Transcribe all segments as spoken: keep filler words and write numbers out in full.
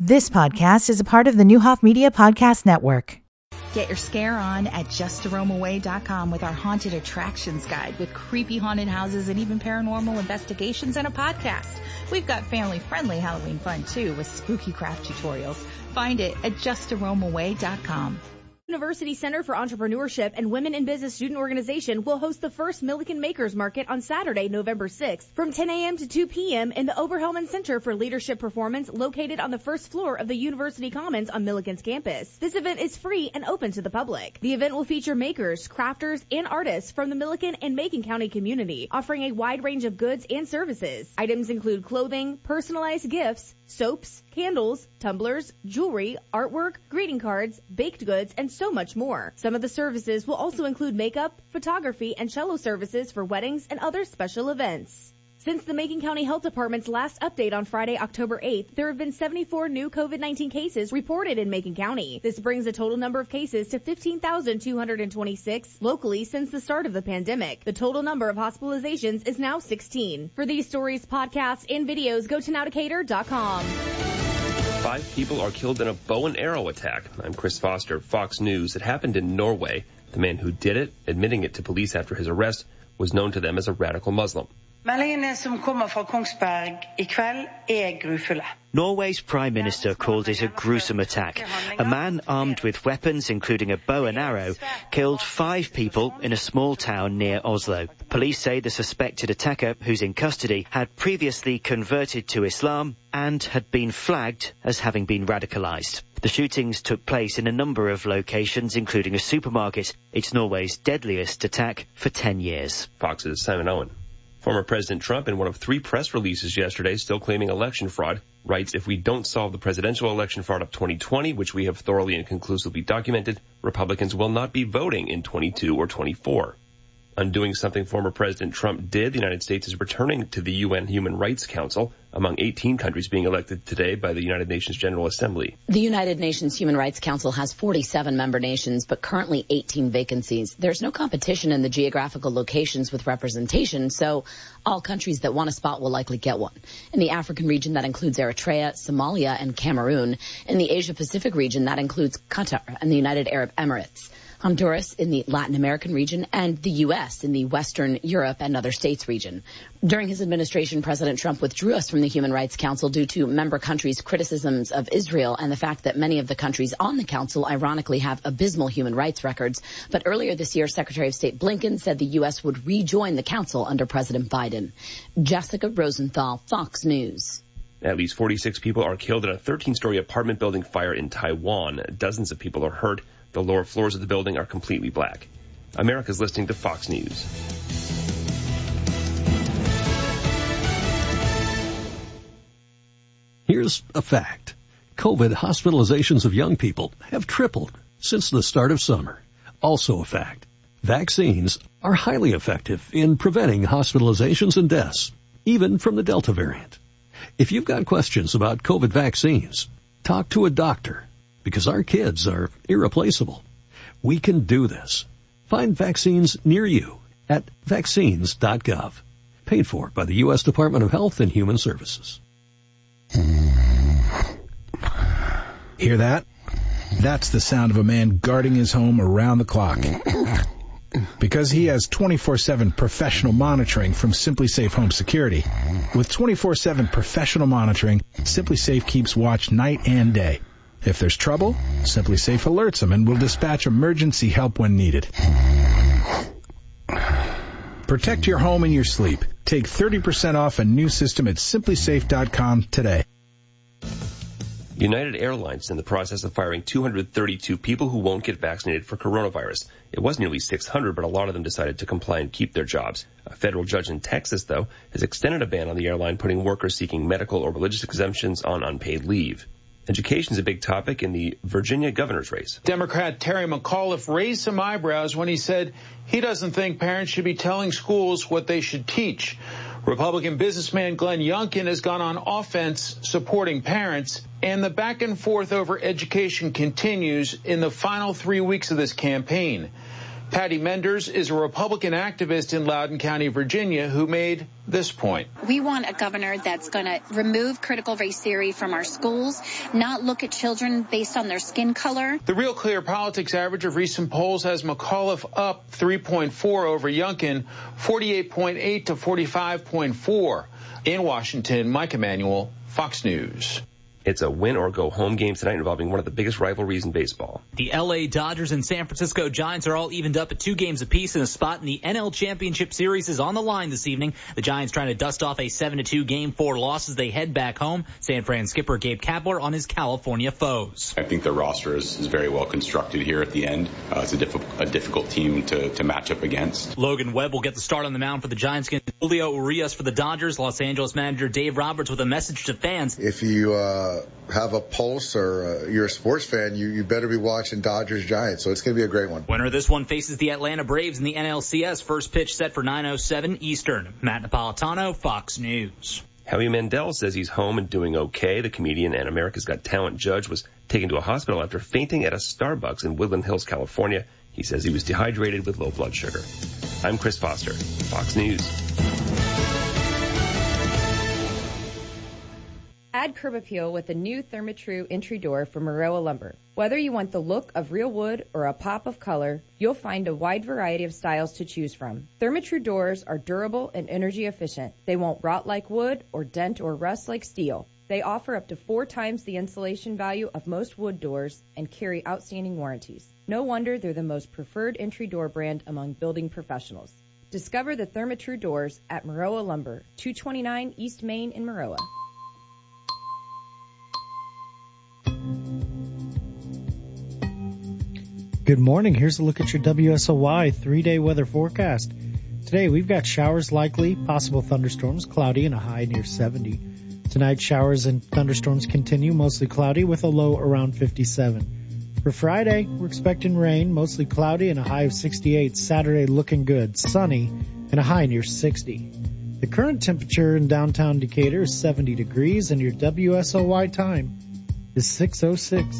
This podcast is a part of the Newhoff Media Podcast Network. Get your scare on at just a roam away dot com with our haunted attractions guide with creepy haunted houses and even paranormal investigations and a podcast. We've got family-friendly Halloween fun, too, with spooky craft tutorials. Find it at just a roam away dot com. University Center for Entrepreneurship and Women in Business Student Organization will host the first Milliken Makers Market on Saturday, November sixth, from ten a.m. to two p.m. in the Oberhelman Center for Leadership Performance, located on the first floor of the University Commons on Milliken's campus. This event is free and open to the public. The event will feature makers, crafters, and artists from the Milliken and Macon County community, offering a wide range of goods and services. Items include clothing, personalized gifts, soaps, candles, tumblers, jewelry, artwork, greeting cards, baked goods, and so much more. Some of the services will also include makeup, photography, and cello services for weddings and other special events. Since the Macon County Health Department's last update on Friday, October eighth, there have been seventy-four new COVID nineteen cases reported in Macon County. This brings the total number of cases to fifteen thousand two hundred twenty-six locally since the start of the pandemic. The total number of hospitalizations is now sixteen. For these stories, podcasts, and videos, go to now decatur dot com. Five people are killed in a bow and arrow attack. I'm Chris Foster, Fox News. It happened in Norway. The man who did it, admitting it to police after his arrest, was known to them as a radical Muslim. Meldingene som kommer fra Kongsberg I kveld er grufulle. Norway's Prime Minister called it a gruesome attack. A man armed with weapons, including a bow and arrow, killed five people in a small town near Oslo. Police say the suspected attacker, who's in custody, had previously converted to Islam and had been flagged as having been radicalized. The shootings took place in a number of locations, including a supermarket. It's Norway's deadliest attack for ten years. Fox's Simon Owen. Former President Trump, in one of three press releases yesterday, still claiming election fraud, writes, if we don't solve the presidential election fraud of twenty twenty, which we have thoroughly and conclusively documented, Republicans will not be voting in twenty-two or twenty-four. Undoing something former President Trump did, the United States is returning to the U N Human Rights Council, among eighteen countries being elected today by the United Nations General Assembly. The United Nations Human Rights Council has forty-seven member nations, but currently eighteen vacancies. There's no competition in the geographical locations with representation, so all countries that want a spot will likely get one. In the African region, that includes Eritrea, Somalia, and Cameroon. In the Asia-Pacific region, that includes Qatar and the United Arab Emirates. Honduras in the Latin American region, and the U S in the Western Europe and other states region. During his administration, President Trump withdrew us from the Human Rights Council due to member countries' criticisms of Israel and the fact that many of the countries on the council ironically have abysmal human rights records. But earlier this year, Secretary of State Blinken said the U S would rejoin the council under President Biden. Jessica Rosenthal, Fox News. At least forty-six people are killed in a thirteen-story apartment building fire in Taiwan. Dozens of people are hurt. The lower floors of the building are completely black. America's listening to Fox News. Here's a fact. COVID hospitalizations of young people have tripled since the start of summer. Also a fact. Vaccines are highly effective in preventing hospitalizations and deaths, even from the Delta variant. If you've got questions about COVID vaccines, talk to a doctor, because our kids are irreplaceable. We can do this. Find vaccines near you at vaccines dot gov. Paid for by the U S Department of Health and Human Services. Hear that? That's the sound of a man guarding his home around the clock. Because he has twenty-four seven professional monitoring from Simply Safe Home Security. With twenty-four seven professional monitoring, Simply Safe keeps watch night and day. If there's trouble, Simply Safe alerts him and will dispatch emergency help when needed. Protect your home and your sleep. Take thirty percent off a new system at simply safe dot com today. United Airlines is in the process of firing two hundred thirty-two people who won't get vaccinated for coronavirus. It was nearly six hundred, but a lot of them decided to comply and keep their jobs. A federal judge in Texas, though, has extended a ban on the airline putting workers seeking medical or religious exemptions on unpaid leave. Education is a big topic in the Virginia governor's race. Democrat Terry McAuliffe raised some eyebrows when he said he doesn't think parents should be telling schools what they should teach. Republican businessman Glenn Youngkin has gone on offense supporting parents, and the back and forth over education continues in the final three weeks of this campaign. Patty Menders is a Republican activist in Loudoun County, Virginia, who made this point. We want a governor that's going to remove critical race theory from our schools, not look at children based on their skin color. The Real Clear Politics average of recent polls has McAuliffe up three point four over Youngkin, forty-eight point eight to forty-five point four. In Washington, Mike Emanuel, Fox News. It's a win-or-go-home game tonight involving one of the biggest rivalries in baseball. The L A Dodgers and San Francisco Giants are all evened up at two games apiece, and a spot in the N L Championship Series is on the line this evening. The Giants trying to dust off a seven to two Game four loss as they head back home. San Fran skipper Gabe Kapler on his California foes. I think the roster is, is very well constructed here at the end. Uh, it's a, diff- a difficult team to, to match up against. Logan Webb will get the start on the mound for the Giants against Julio Urias for the Dodgers. Los Angeles manager Dave Roberts with a message to fans. If you uh have a pulse or uh, you're a sports fan, you, you better be watching Dodgers Giants. So it's going to be a great one. Winner of this one faces the Atlanta Braves in the N L C S. First pitch set for nine oh seven Eastern. Matt Napolitano, Fox News. Howie Mandel says he's home and doing okay. The comedian and America's Got Talent judge was taken to a hospital after fainting at a Starbucks in Woodland Hills, California. He says he was dehydrated with low blood sugar. I'm Chris Foster, Fox News. Add curb appeal with the new Therma-Tru entry door from Maroa Lumber. Whether you want the look of real wood or a pop of color, you'll find a wide variety of styles to choose from. Therma-Tru doors are durable and energy efficient. They won't rot like wood or dent or rust like steel. They offer up to four times the insulation value of most wood doors and carry outstanding warranties. No wonder they're the most preferred entry door brand among building professionals. Discover the Therma-Tru doors at Maroa Lumber, two twenty-nine East Main in Maroa. Good morning. Here's a look at your W S O Y three-day weather forecast. Today, we've got showers likely, possible thunderstorms, cloudy and a high near seventy. Tonight, showers and thunderstorms continue, mostly cloudy with a low around fifty-seven. For Friday, we're expecting rain, mostly cloudy and a high of sixty-eight. Saturday, looking good, sunny and a high near sixty. The current temperature in downtown Decatur is seventy degrees, and your W S O Y time is six oh six.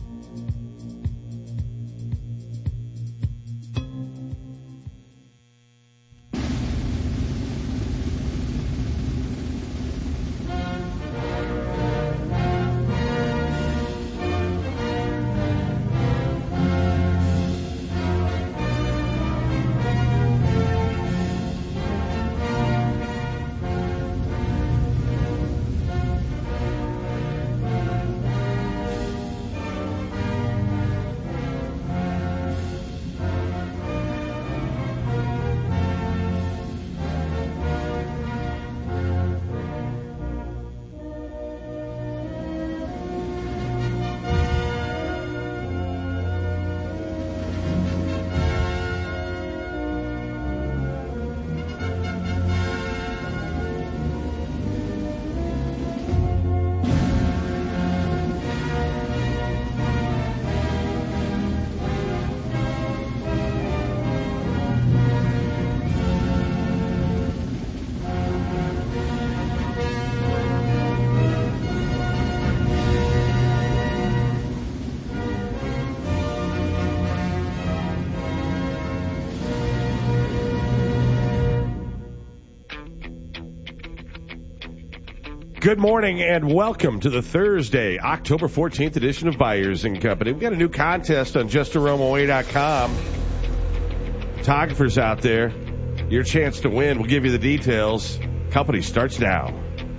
Good morning and welcome to the Thursday, October fourteenth edition of Byers and Company. We've got a new contest on just a rome away dot com. Photographers out there, your chance to win. We'll give you the details. Company starts now.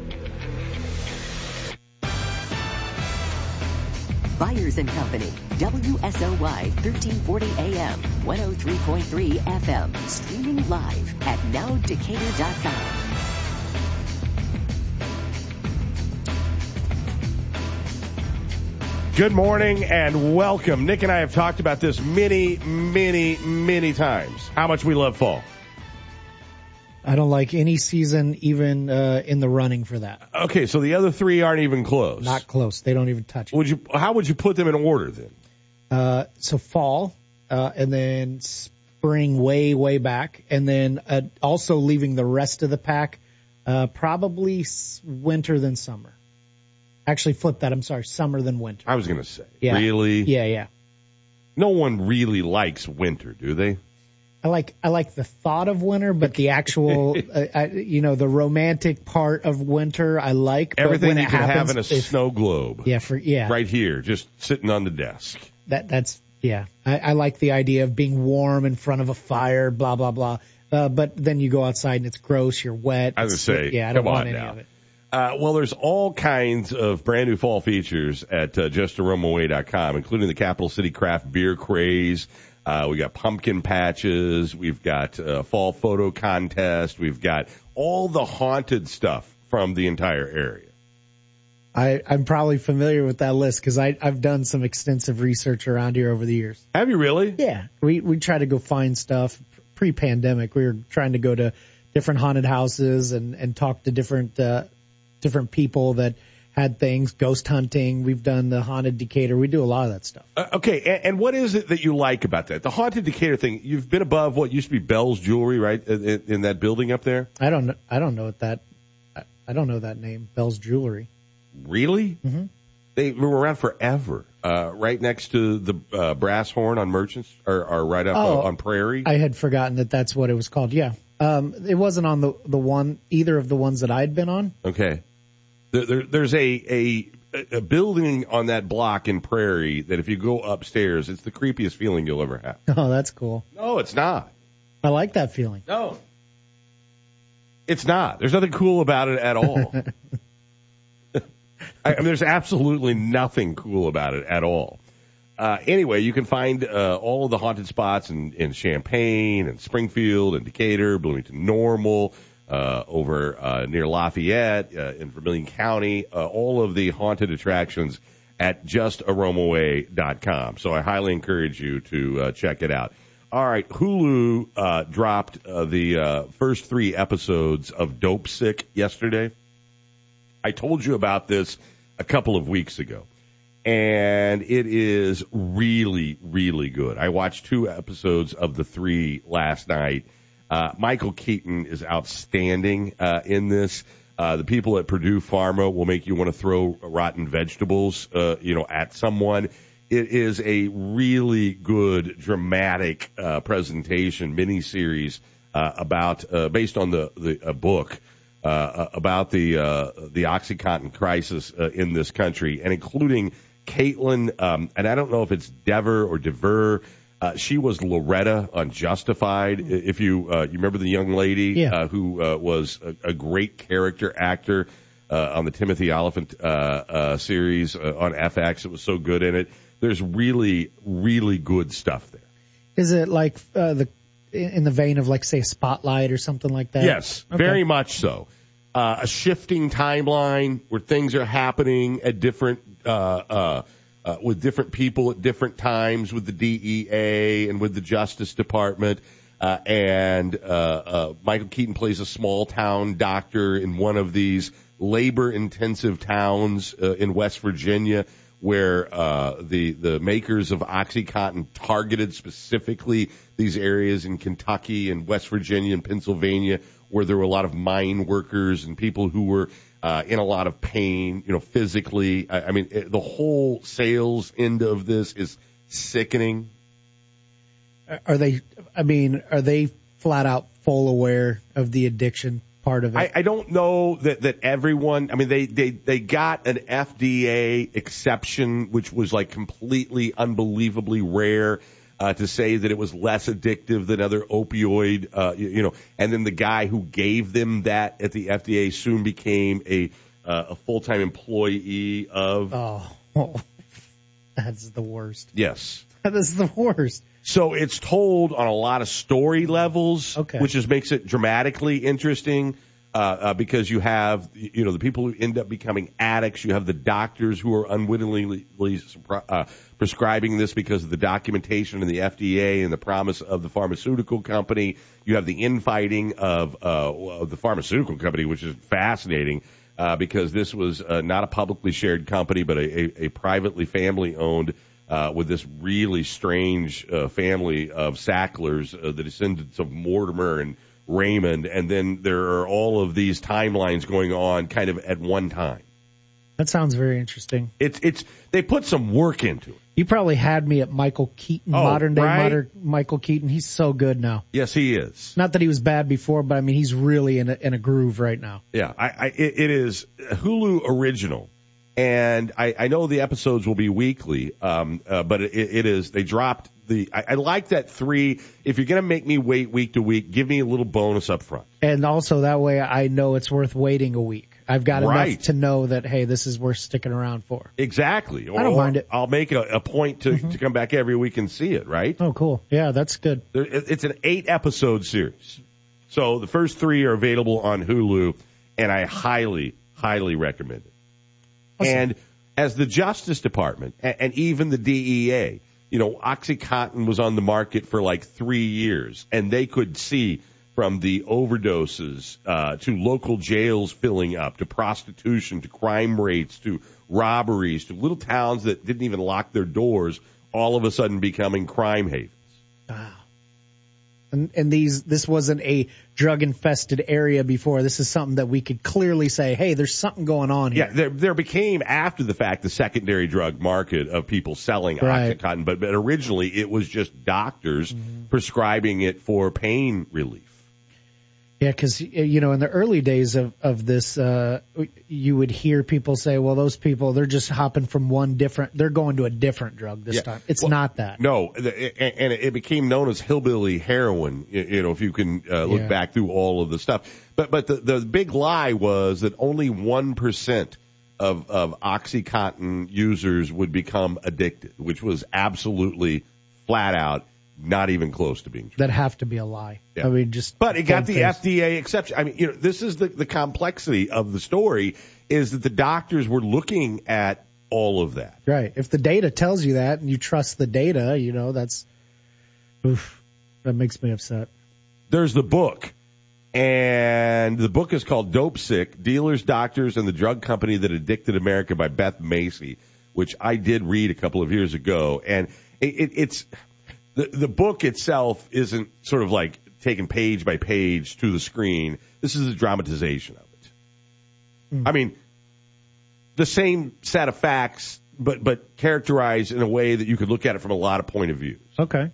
Byers and Company, W S O Y thirteen forty A M, one oh three point three F M, streaming live at now decatur dot com. Good morning and welcome. Nick and I have talked about this many, many, many times. How much we love fall. I don't like any season even uh, in the running for that. Okay, so the other three aren't even close. Not close. They don't even touch it. Would you? How would you put them in order then? Uh, so fall, uh, and then spring way, way back, and then uh, also leaving the rest of the pack, uh, probably winter than summer. Actually, flip that. I'm sorry. Summer than winter. I was going to say. Yeah. Really? Yeah, yeah. No one really likes winter, do they? I like I like the thought of winter, but the actual, uh, I, you know, the romantic part of winter, I like. But Everything when you it can happens, have in a if, snow globe. Yeah, for yeah, right here, just sitting on the desk. That that's yeah. I, I like the idea of being warm in front of a fire, blah blah blah. Uh, but then you go outside and it's gross, you're wet. I was It's- gonna say, yeah, I don't come want on any now. of it. Uh, well, there's all kinds of brand new fall features at uh, just aroma way dot com, including the Capital City Craft Beer Craze. Uh, we got pumpkin patches. We've got uh, fall photo contest. We've got all the haunted stuff from the entire area. I, I'm probably familiar with that list because I've done some extensive research around here over the years. Have you really? Yeah. We we try to go find stuff. Pre-pandemic, we were trying to go to different haunted houses and, and talk to different uh, different people that had things, ghost hunting. We've done the haunted Decatur. We do a lot of that stuff. Uh, okay, and, and what is it that you like about that? The haunted Decatur thing. You've been above what used to be Bell's Jewelry, right, in, in that building up there. I don't know. I don't know what that. I, I don't know that name. Bell's Jewelry. Really? Mm-hmm. They were around forever. Uh, right next to the uh, Brass Horn on Merchants, or, or right up Oh, uh, on Prairie. I had forgotten that that's what it was called. Yeah. Um, it wasn't on the the one either of the ones that I'd been on. Okay. There, there, there's a, a a building on that block in Prairie that if you go upstairs, it's the creepiest feeling you'll ever have. Oh, that's cool. No, it's not. I like that feeling. No. It's not. There's nothing cool about it at all. I, I mean, there's absolutely nothing cool about it at all. Uh, anyway, you can find uh, all of the haunted spots in, in Champaign and Springfield and Decatur, Bloomington Normal, uh, over uh, near Lafayette, uh, in Vermilion County, uh, all of the haunted attractions at just aroma way dot com. So I highly encourage you to uh, check it out. All right, Hulu uh, dropped uh, the uh, first three episodes of Dope Sick yesterday. I told you about this a couple of weeks ago, and it is really, really good. I watched two episodes of the three last night. Uh, Michael Keaton is outstanding uh, in this. Uh, the people at Purdue Pharma will make you want to throw rotten vegetables, uh, you know, at someone. It is a really good, dramatic uh, presentation, miniseries uh, about, uh, based on the, the a book uh, about the uh, the OxyContin crisis uh, in this country, and including Caitlin, um, and I don't know if it's Dever or Dever. Uh, she was Loretta on Justified. If you uh, you remember the young lady Yeah. uh, who uh, was a, a great character actor uh, on the Timothy Oliphant uh, uh, series uh, on F X. It was so good in it. There's really, really good stuff there. Is it like uh, the in the vein of like say Spotlight or something like that? Yes, Okay. very much so. Uh, a shifting timeline where things are happening at different, uh, uh, uh, with different people at different times with the D E A and with the Justice Department. Uh, and, uh, uh, Michael Keaton plays a small town doctor in one of these labor intensive towns, uh, in West Virginia where, uh, the, the makers of OxyContin targeted specifically these areas in Kentucky and West Virginia and Pennsylvania where there were a lot of mine workers and people who were uh, in a lot of pain, you know, physically. I, I mean, it, the whole sales end of this is sickening. Are they? I mean, are they flat out full aware of the addiction part of it? I, I don't know that, that everyone, I mean, they, they, they got an F D A exception, which was like completely unbelievably rare. Uh, to say that it was less addictive than other opioid, uh, you, you know, and then the guy who gave them that at the F D A soon became a uh, a full-time employee of. Oh, that's the worst. Yes, That is the worst. So it's told on a lot of story levels, Okay. which just makes it dramatically interesting. Uh, uh, because you have, you know, the people who end up becoming addicts. You have the doctors who are unwittingly uh, prescribing this because of the documentation in the F D A and the promise of the pharmaceutical company. You have the infighting of, uh, of the pharmaceutical company, which is fascinating uh, because this was uh, not a publicly shared company, but a, a, a privately family-owned uh, with this really strange uh, family of Sacklers, uh, the descendants of Mortimer and Raymond, and then there are all of these timelines going on kind of at one time. That sounds very interesting. It's it's they put some work into it. You probably had me at Michael Keaton, Oh, modern day right? modern Michael Keaton. He's so good now. Yes, he is. Not that he was bad before, but I mean he's really in a, in a groove right now. Yeah, I, I it, it is a Hulu original, and I, I know the episodes will be weekly, um, uh, but it, it is they dropped the. I, I like that three. If you're gonna make me wait week to week, give me a little bonus up front. And also that way I know it's worth waiting a week. I've got Right. enough to know that, hey, this is worth sticking around for. Exactly. I don't Or mind it. I'll make a, a point to, to come back every week and see it, right? Oh, cool. Yeah, that's good. There, it- it's an eight episode series. So the first three are available on Hulu, and I highly, highly recommend it. And as the Justice Department and, and even the D E A, you know, OxyContin was on the market for like three years, and they could see from the overdoses uh, to local jails filling up, to prostitution, to crime rates, to robberies, to little towns that didn't even lock their doors, all of a sudden becoming crime havens. Wow. And, and these, this wasn't a drug infested area before. This is something that we could clearly say, hey, there's something going on here. Yeah, there, there became, after the fact, the secondary drug market of people selling Right. OxyContin, but, but originally it was just doctors prescribing it for pain relief. Yeah, because, you know, in the early days of, of this, uh, you would hear people say, well, those people, they're just hopping from one different, they're going to a different drug this Yeah. time. It's Well, not that. No, the- and it became known as hillbilly heroin, you you know, if you can uh, look Yeah. back through all of the stuff. But but the, the big lie was that only one percent of, of OxyContin users would become addicted, which was absolutely flat out not even close to being true. That have to be a lie. Yeah. I mean, just. But it got the things. F D A exception. I mean, you know, this is the, the complexity of the story is that the doctors were looking at all of that. Right. If the data tells you that and you trust the data, you know, that's, oof, that makes me upset. There's the book, and the book is called Dope Sick, Dealers, Doctors, and the Drug Company That Addicted America by Beth Macy, which I did read a couple of years ago. And it, it, it's the, the book itself isn't sort of like taken page by page to the screen. This is a dramatization of it. I mean, the same set of facts, but but characterized in a way that you could look at it from a lot of point of views. Okay.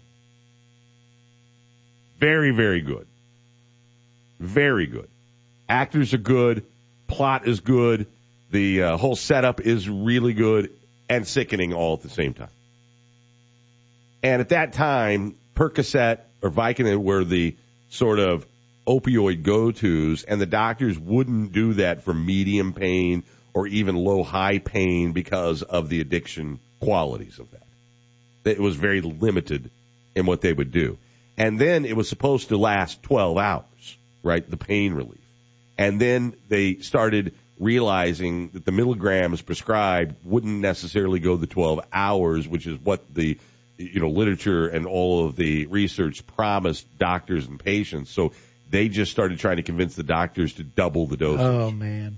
Very, very good. Very good. Actors are good. Plot is good. The uh, whole setup is really good and sickening all at the same time. And at that time, Percocet or Vicodin were the sort of opioid go-tos, and the doctors wouldn't do that for medium pain or even low-high pain because of the addiction qualities of that. It was very limited in what they would do. And then it was supposed to last twelve hours, right, the pain relief. And then they started realizing that the milligrams prescribed wouldn't necessarily go the twelve hours, which is what the you know literature and all of the research promised doctors and patients. So they just started trying to convince the doctors to double the dosage. Oh, man.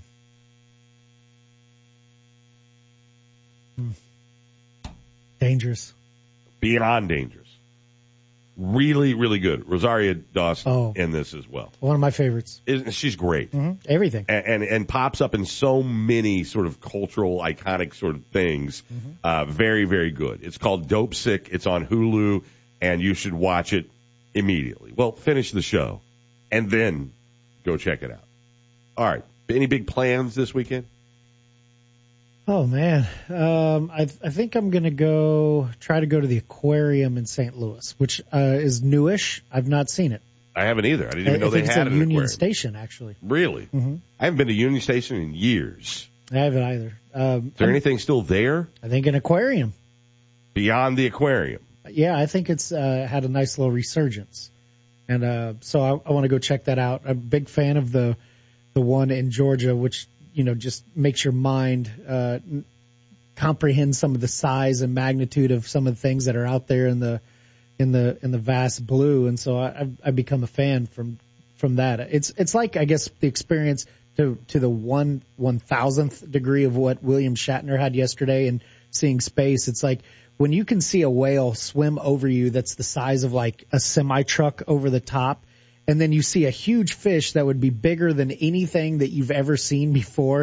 Hmm. Dangerous. Beyond dangerous. Really, really good. Rosario Dawson Oh. in this as well. One of my favorites. Isn't- She's great. Mm-hmm. Everything. And, and and pops up in so many sort of cultural, iconic sort of things. Mm-hmm. Uh, very, very good. It's called Dope Sick. It's on Hulu, and you should watch it immediately. Well, finish the show, and then go check it out. All right. Any big plans this weekend? Oh, man. Um, I, I think I'm going to go try to go to the aquarium in Saint Louis, which uh, is newish. I've not seen it. I haven't either. I didn't even I know they think it's had at an Union aquarium. Station, actually. Really? Mhm. I haven't been to Union Station in years. I haven't either. Um, Is there I'm- anything still there I think an aquarium. beyond the aquarium? Yeah, I think it's uh, had a nice little resurgence, and uh, so I, I want to go check that out. I'm a big fan of the the one in Georgia, which you know just makes your mind uh, n- comprehend some of the size and magnitude of some of the things that are out there in the in the in the vast blue, and so I, I've, I've become a fan from from that. It's it's like I guess the experience to to the one one thousandth degree of what William Shatner had yesterday, and seeing space. It's like when you can see a whale swim over you that's the size of like a semi truck over the top, and then you see a huge fish that would be bigger than anything that you've ever seen before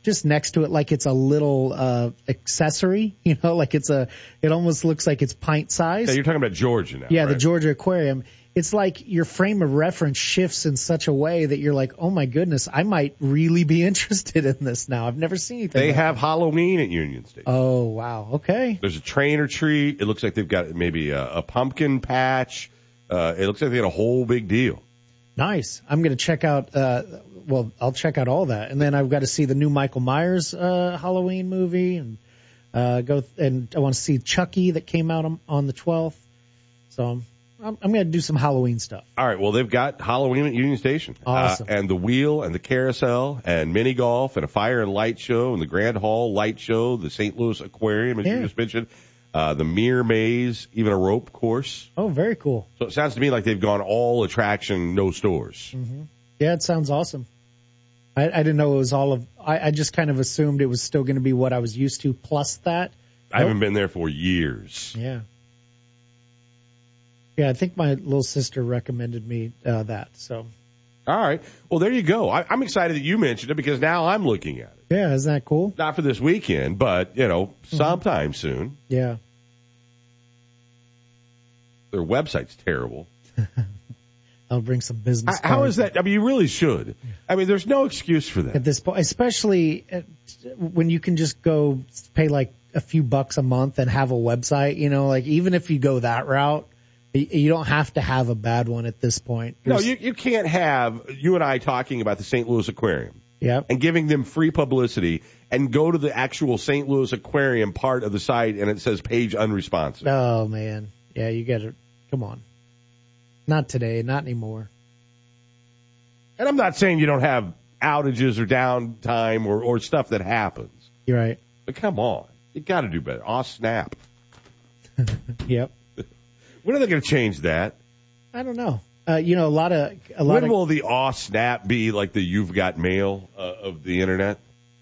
just next to it like it's a little uh accessory, you know, like it's a, it almost looks like it's pint size. Yeah, you're talking about Georgia now. Yeah, right? the Georgia Aquarium. It's like your frame of reference shifts in such a way that you're like, oh my goodness, I might really be interested in this now. I've never seen anything. They like have that. Halloween at Union Station. Oh, wow. Okay. There's a train or treat. It looks like they've got maybe a, a pumpkin patch. Uh, it looks like they had a whole big deal. Nice. I'm going to check out, uh, well, I'll check out all that. And then I've got to see the new Michael Myers uh, Halloween movie. And uh, go th- and I want to see Chucky that came out on, on the twelfth. So I'm, I'm, I'm going to do some Halloween stuff. All right. Well, they've got Halloween at Union Station. Awesome. Uh, and the wheel and the carousel and mini golf and a fire and light show and the Grand Hall light show, the Saint Louis Aquarium, as Yeah. you just mentioned. Uh, the Mirror Maze, even a rope course. Oh, very cool. So it sounds to me like they've gone all attraction, no stores. Mm-hmm. Yeah, it sounds awesome. I, I didn't know it was all of, I, I just kind of assumed it was still going to be what I was used to plus that. I haven't been there for years. Yeah. Yeah, I think my little sister recommended me uh, that. So. All right. Well, there you go. I, I'm excited that you mentioned it because now I'm looking at it. Yeah, isn't that cool? Not for this weekend, but, you know, sometime soon. Yeah. Their website's terrible. I'll bring some business. How cards. is that? I mean, you really should. I mean, there's no excuse for that. At this point, especially at, when you can just go pay like a few bucks a month and have a website, you know, like even if you go that route, you don't have to have a bad one at this point. No, you, you can't have you and I talking about the Saint Louis Aquarium. Yep. And giving them free publicity and go to the actual Saint Louis Aquarium part of the site and it says page unresponsive. Oh, man. Yeah, you got to, come on. Not today, not anymore. And I'm not saying you don't have outages or downtime or, or stuff that happens. You're right. But come on. You got to do better. Aw, snap. Yep. When are they going to change that? I don't know. Uh, you know, a lot of a lot when of, will the aw snap be like the you've got mail uh, of the internet?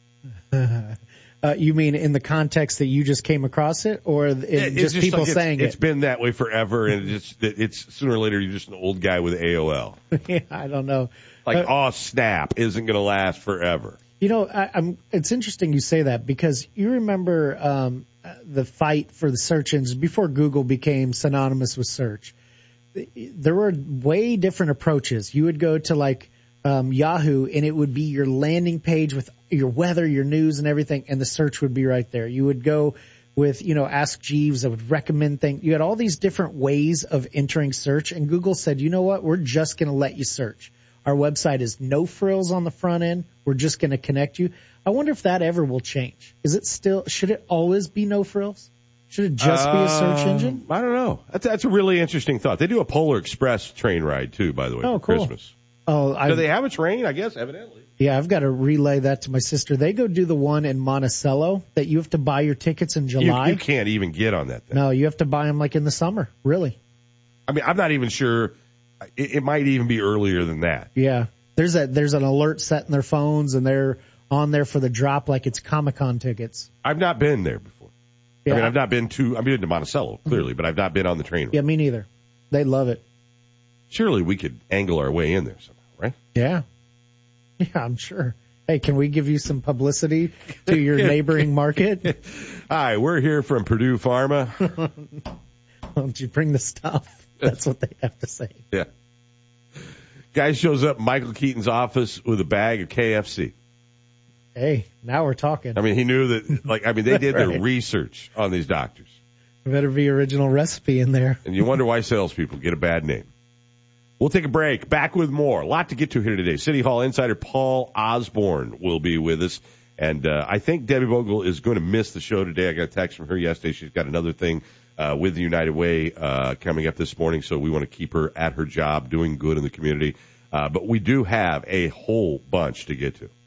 uh, you mean in the context that you just came across it, or in It- it's just, people like it's- saying it's it? been that way forever, and it's just that it's sooner or later you're just an old guy with A O L. Yeah, I don't know. Like Uh, aw snap isn't going to last forever. You know, I, I'm. It's interesting you say that because you remember um, the fight for the search engine before Google became synonymous with search. There were way different approaches. You would go to like um, Yahoo, and it would be your landing page with your weather, your news, and everything, and the search would be right there. You would go with, you know, Ask Jeeves that would recommend things. You had all these different ways of entering search, and Google said, you know what, we're just going to let you search. Our website is no frills on the front end. We're just going to connect you. I wonder if that ever will change. Is it still, should it always be no frills? Should it just be a search Um, engine? I don't know. That's, that's a really interesting thought. They do a Polar Express train ride, too, by the way, Oh, for cool. Christmas. Oh, Do I, they have a train? I guess, evidently. yeah, I've got to relay that to my sister. They go do the one in Monticello that you have to buy your tickets in You, July. you can't even get on that thing. No, you have to buy them like in the summer. Really? I mean, I'm not even sure. It, it might even be earlier than that. Yeah. There's a there's an alert set in their phones, and they're on there for the drop like it's Comic-Con tickets. I've not been there before. Yeah. I mean, I've not been to, I've been to Monticello, clearly, but I've not been on the train. Yeah, me neither. They love it. Surely we could angle our way in there somehow, right? Yeah. Yeah, I'm sure. Hey, can we give you some publicity to your neighboring market? Hi, we're here from Purdue Pharma. Why don't you bring the stuff? That's what they have to say. Yeah. Guy shows up in Michael Keaton's office with a bag of K F C. Hey, now we're talking. I mean, he knew that, like, I mean, they did their Right. research on these doctors. There better be original recipe in there. And you wonder why salespeople get a bad name. We'll take a break. Back with more. A lot to get to here today. City Hall insider Paul Osborne will be with us. And uh, I think Debbie Vogel is going to miss the show today. I got a text from her yesterday. She's got another thing uh, with the United Way uh, coming up this morning, so we want to keep her at her job, doing good in the community. Uh, but we do have a whole bunch to get to.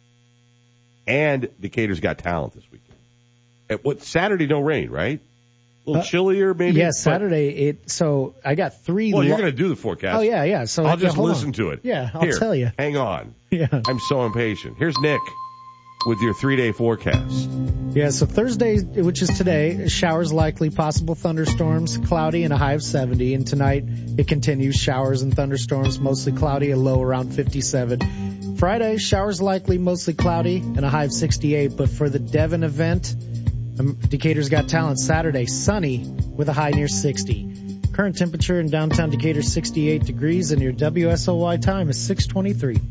And Decatur's got talent this weekend. At what Saturday, no rain, right? A little Uh, chillier, maybe? Yeah, But- Saturday. It so I got three. Well, you're lo- going to do the forecast. Oh yeah, yeah. So I'll yeah, just hold listen on. to it. Yeah, I'll Here, tell you. Hang on. Yeah. I'm so impatient. Here's Nick. with your three-day forecast. Yeah, so Thursday, which is today, showers likely, possible thunderstorms, cloudy and a high of seventy. And tonight it continues, showers and thunderstorms, mostly cloudy, a low around fifty-seven. Friday, showers likely, mostly cloudy and a high of sixty-eight. But for the Devon event, um, Decatur's Got Talent, Saturday, sunny with a high near sixty. Current temperature in downtown Decatur, sixty-eight degrees, and your W S O Y time is six twenty-three.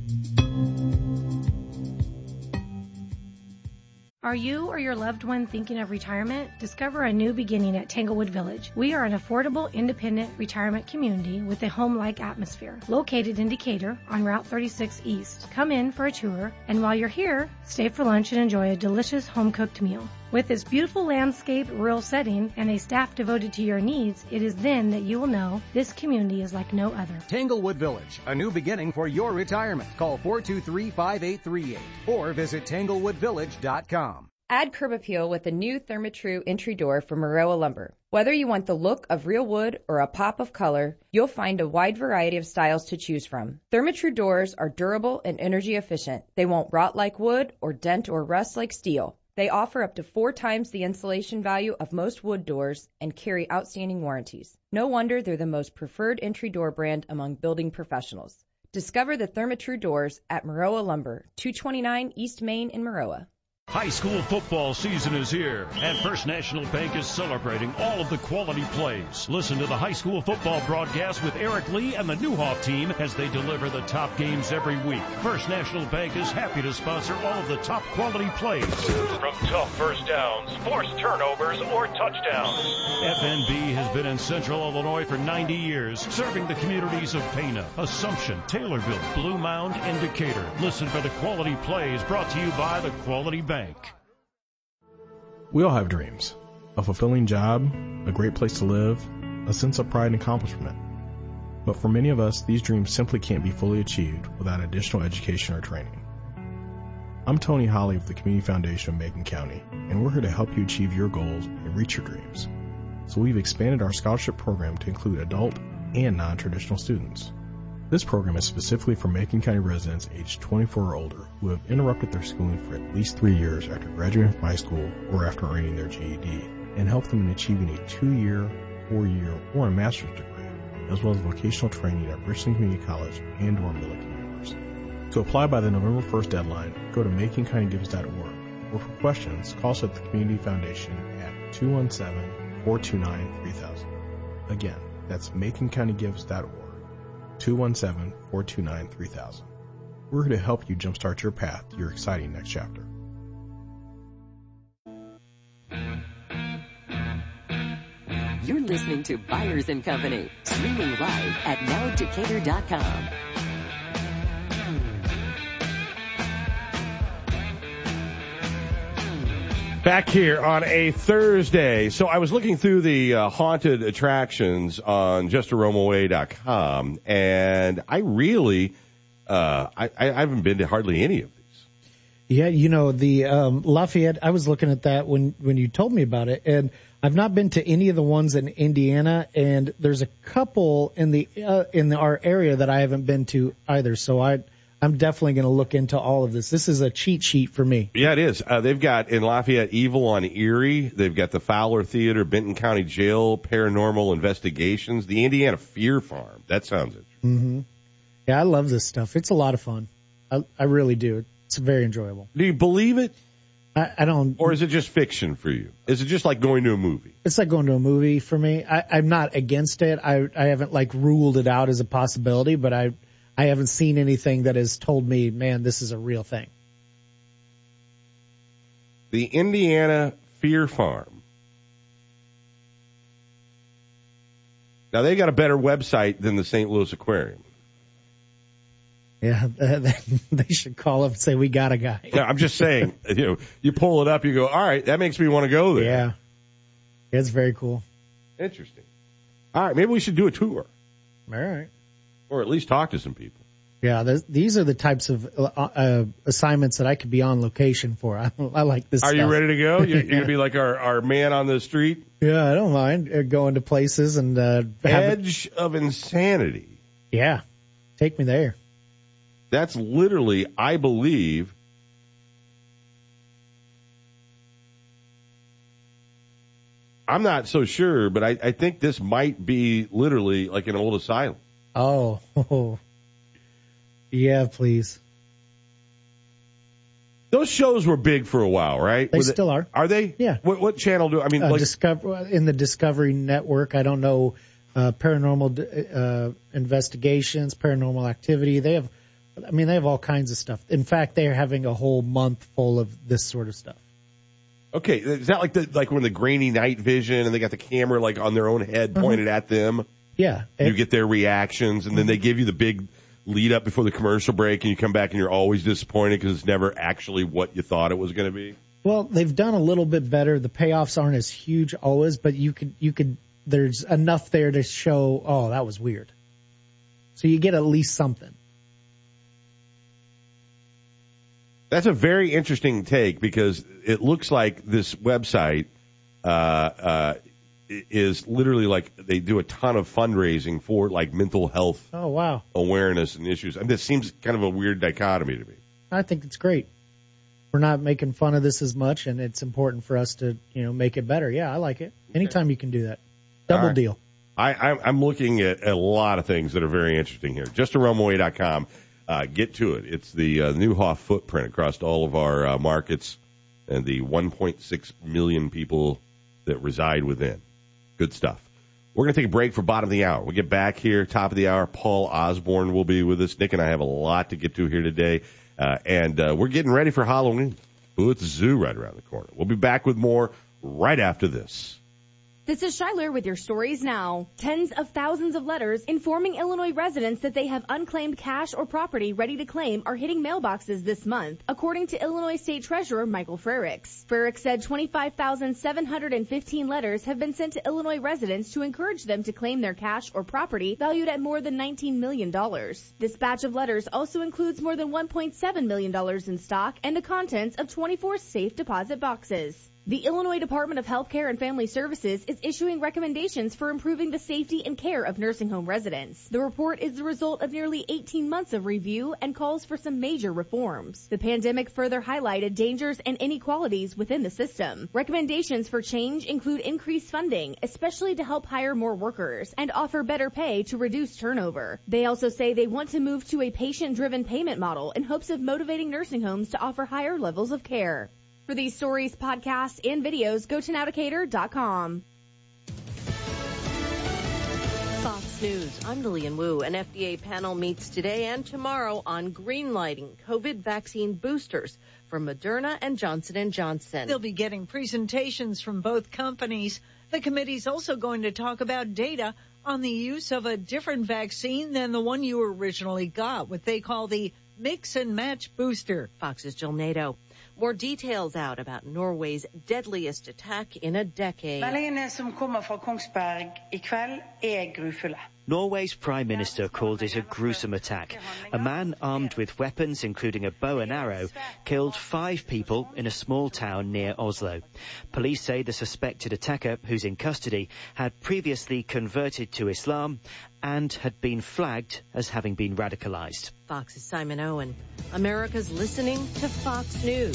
Are you or your loved one thinking of retirement? Discover a new beginning at Tanglewood Village. We are an affordable, independent retirement community with a home-like atmosphere. Located in Decatur on Route thirty-six East. Come in for a tour, and while you're here, stay for lunch and enjoy a delicious home-cooked meal. With this beautiful landscape, rural setting, and a staff devoted to your needs, it is then that you will know this community is like no other. Tanglewood Village, a new beginning for your retirement. Call four two three, five eight three eight or visit tanglewood village dot com. Add curb appeal with the new Therma-Tru entry door from Maroa Lumber. Whether you want the look of real wood or a pop of color, you'll find a wide variety of styles to choose from. Therma-Tru doors are durable and energy efficient. They won't rot like wood or dent or rust like steel. They offer up to four times the insulation value of most wood doors and carry outstanding warranties. No wonder they're the most preferred entry door brand among building professionals. Discover the Therma-Tru doors at Maroa Lumber, two twenty-nine East Main in Maroa. High school football season is here, and First National Bank is celebrating all of the quality plays. Listen to the high school football broadcast with Eric Lee and the Newhoff team as they deliver the top games every week. First National Bank is happy to sponsor all of the top quality plays. From tough first downs, forced turnovers, or touchdowns. F N B has been in Central Illinois for ninety years, serving the communities of Pana, Assumption, Taylorville, Blue Mound, and Decatur. Listen for the quality plays brought to you by the Quality Bank. We all have dreams. A fulfilling job, a great place to live, a sense of pride and accomplishment. But for many of us, these dreams simply can't be fully achieved without additional education or training. I'm Tony Holly with the Community Foundation of Macon County, and we're here to help you achieve your goals and reach your dreams. So we've expanded our scholarship program to include adult and non-traditional students. This program is specifically for Macon County residents aged twenty-four or older who have interrupted their schooling for at least three years after graduating from high school or after earning their G E D, and help them in achieving a two-year, four-year, or a master's degree, as well as vocational training at Richland Community College and or Millikan University. To apply by the November first deadline, go to macon county gives dot org, or for questions, call us at the Community Foundation at two one seven, four two nine, three thousand. Again, that's macon county gives dot org. two one seven, four two nine, three thousand. We're here to help you jumpstart your path to your exciting next chapter. You're listening to Byers and Company, streaming live at now decatur dot com. Back here on a Thursday. So I was looking through the uh, haunted attractions on just a roam away dot com, and I really, uh, I, I haven't been to hardly any of these. Yeah, you know, the um, Lafayette, I was looking at that when, when you told me about it, and I've not been to any of the ones in Indiana, and there's a couple in the uh, in our area that I haven't been to either, so I... I'm definitely going to look into all of this. This is a cheat sheet for me. Yeah, it is. Uh, they've got in Lafayette Evil on Erie. They've got the Fowler Theater, Benton County Jail, Paranormal Investigations, the Indiana Fear Farm. That sounds interesting. Mm-hmm. Yeah, I love this stuff. It's a lot of fun. I, I really do. It's very enjoyable. Do you believe it? I, I don't. Or is it just fiction for you? Is it just like going to a movie? It's like going to a movie for me. I, I'm not against it. I, I haven't like ruled it out as a possibility, but I. I haven't seen anything that has told me, man, this is a real thing. The Indiana Fear Farm. Now, they got a better website than the Saint Louis Aquarium. Yeah, they should call up and say, we got a guy. No, I'm just saying, you know, you pull it up, you go, all right, that makes me want to go there. Yeah. It's very cool. Interesting. All right, maybe we should do a tour. All right. Or at least talk to some people. Yeah, th- these are the types of uh, uh, assignments that I could be on location for. I, I like this Are stuff. you ready to go? You're, you're going to be like our, our man on the street? Yeah, I don't mind uh, going to places and... Uh, Edge it... of Insanity. Yeah, take me there. That's literally, I believe, I'm not so sure, but I, I think this might be literally like an old asylum. Oh, yeah, please. Those shows were big for a while, right? They Was still it, are. Are they? Yeah. What, what channel do I mean? Uh, like, Discover in the Discovery Network. I don't know. Uh, paranormal uh, investigations, paranormal activity. They have, I mean, they have all kinds of stuff. In fact, they're having a whole month full of this sort of stuff. Okay, is that like the like when the grainy night vision and they got the camera like on their own head Uh-huh. pointed at them? Yeah. You get their reactions, and then they give you the big lead up before the commercial break, and you come back and you're always disappointed because it's never actually what you thought it was going to be. Well, they've done a little bit better. The payoffs aren't as huge always, but you could you could. There's enough there to show, oh, that was weird. So you get at least something. That's a very interesting take because it looks like this website uh, uh, is literally like they do a ton of fundraising for like mental health Oh, wow. awareness and issues. And this seems kind of a weird dichotomy to me. I think it's great. We're not making fun of this as much, and it's important for us to, you know, make it better. Yeah, I like it. Anytime you can do that. Double All right. deal. I, I'm, I'm looking at a lot of things that are very interesting here. just a rome away dot com. Uh, get to it. It's the uh, Neuhoff footprint across all of our uh, markets and the one point six million people that reside within. Good stuff. We're going to take a break for bottom of the hour. We'll get back here, top of the hour. Paul Osborne will be with us. Nick and I have a lot to get to here today. Uh, and uh, we're getting ready for Halloween. Ooh, it's a zoo right around the corner. We'll be back with more right after this. This is Shiler with your stories now. Tens of thousands of letters informing Illinois residents that they have unclaimed cash or property ready to claim are hitting mailboxes this month, according to Illinois State Treasurer Michael Frericks. Frericks said twenty-five thousand seven hundred fifteen letters have been sent to Illinois residents to encourage them to claim their cash or property valued at more than nineteen million dollars. This batch of letters also includes more than one point seven million dollars in stock and the contents of twenty-four safe deposit boxes. The Illinois Department of Health Care and Family Services is issuing recommendations for improving the safety and care of nursing home residents. The report is the result of nearly eighteen months of review and calls for some major reforms. The pandemic further highlighted dangers and inequalities within the system. Recommendations for change include increased funding, especially to help hire more workers, and offer better pay to reduce turnover. They also say they want to move to a patient-driven payment model in hopes of motivating nursing homes to offer higher levels of care. For these stories, podcasts, and videos, go to now decatur dot com. Fox News, I'm Lillian Wu. An F D A panel meets today and tomorrow on greenlighting COVID vaccine boosters for Moderna and Johnson and Johnson. They'll be getting presentations from both companies. The committee's also going to talk about data on the use of a different vaccine than the one you originally got, what they call the mix and match booster. Fox's Jill Nato. More details out about Norway's deadliest attack in a decade. Meldingene som kommer fra Kongsberg I kveld er grufulle. Norway's Prime Minister called it a gruesome attack. A man armed with weapons, including a bow and arrow, killed five people in a small town near Oslo. Police say the suspected attacker, who's in custody, had previously converted to Islam and had been flagged as having been radicalized. Fox's Simon Owen. America's listening to Fox News.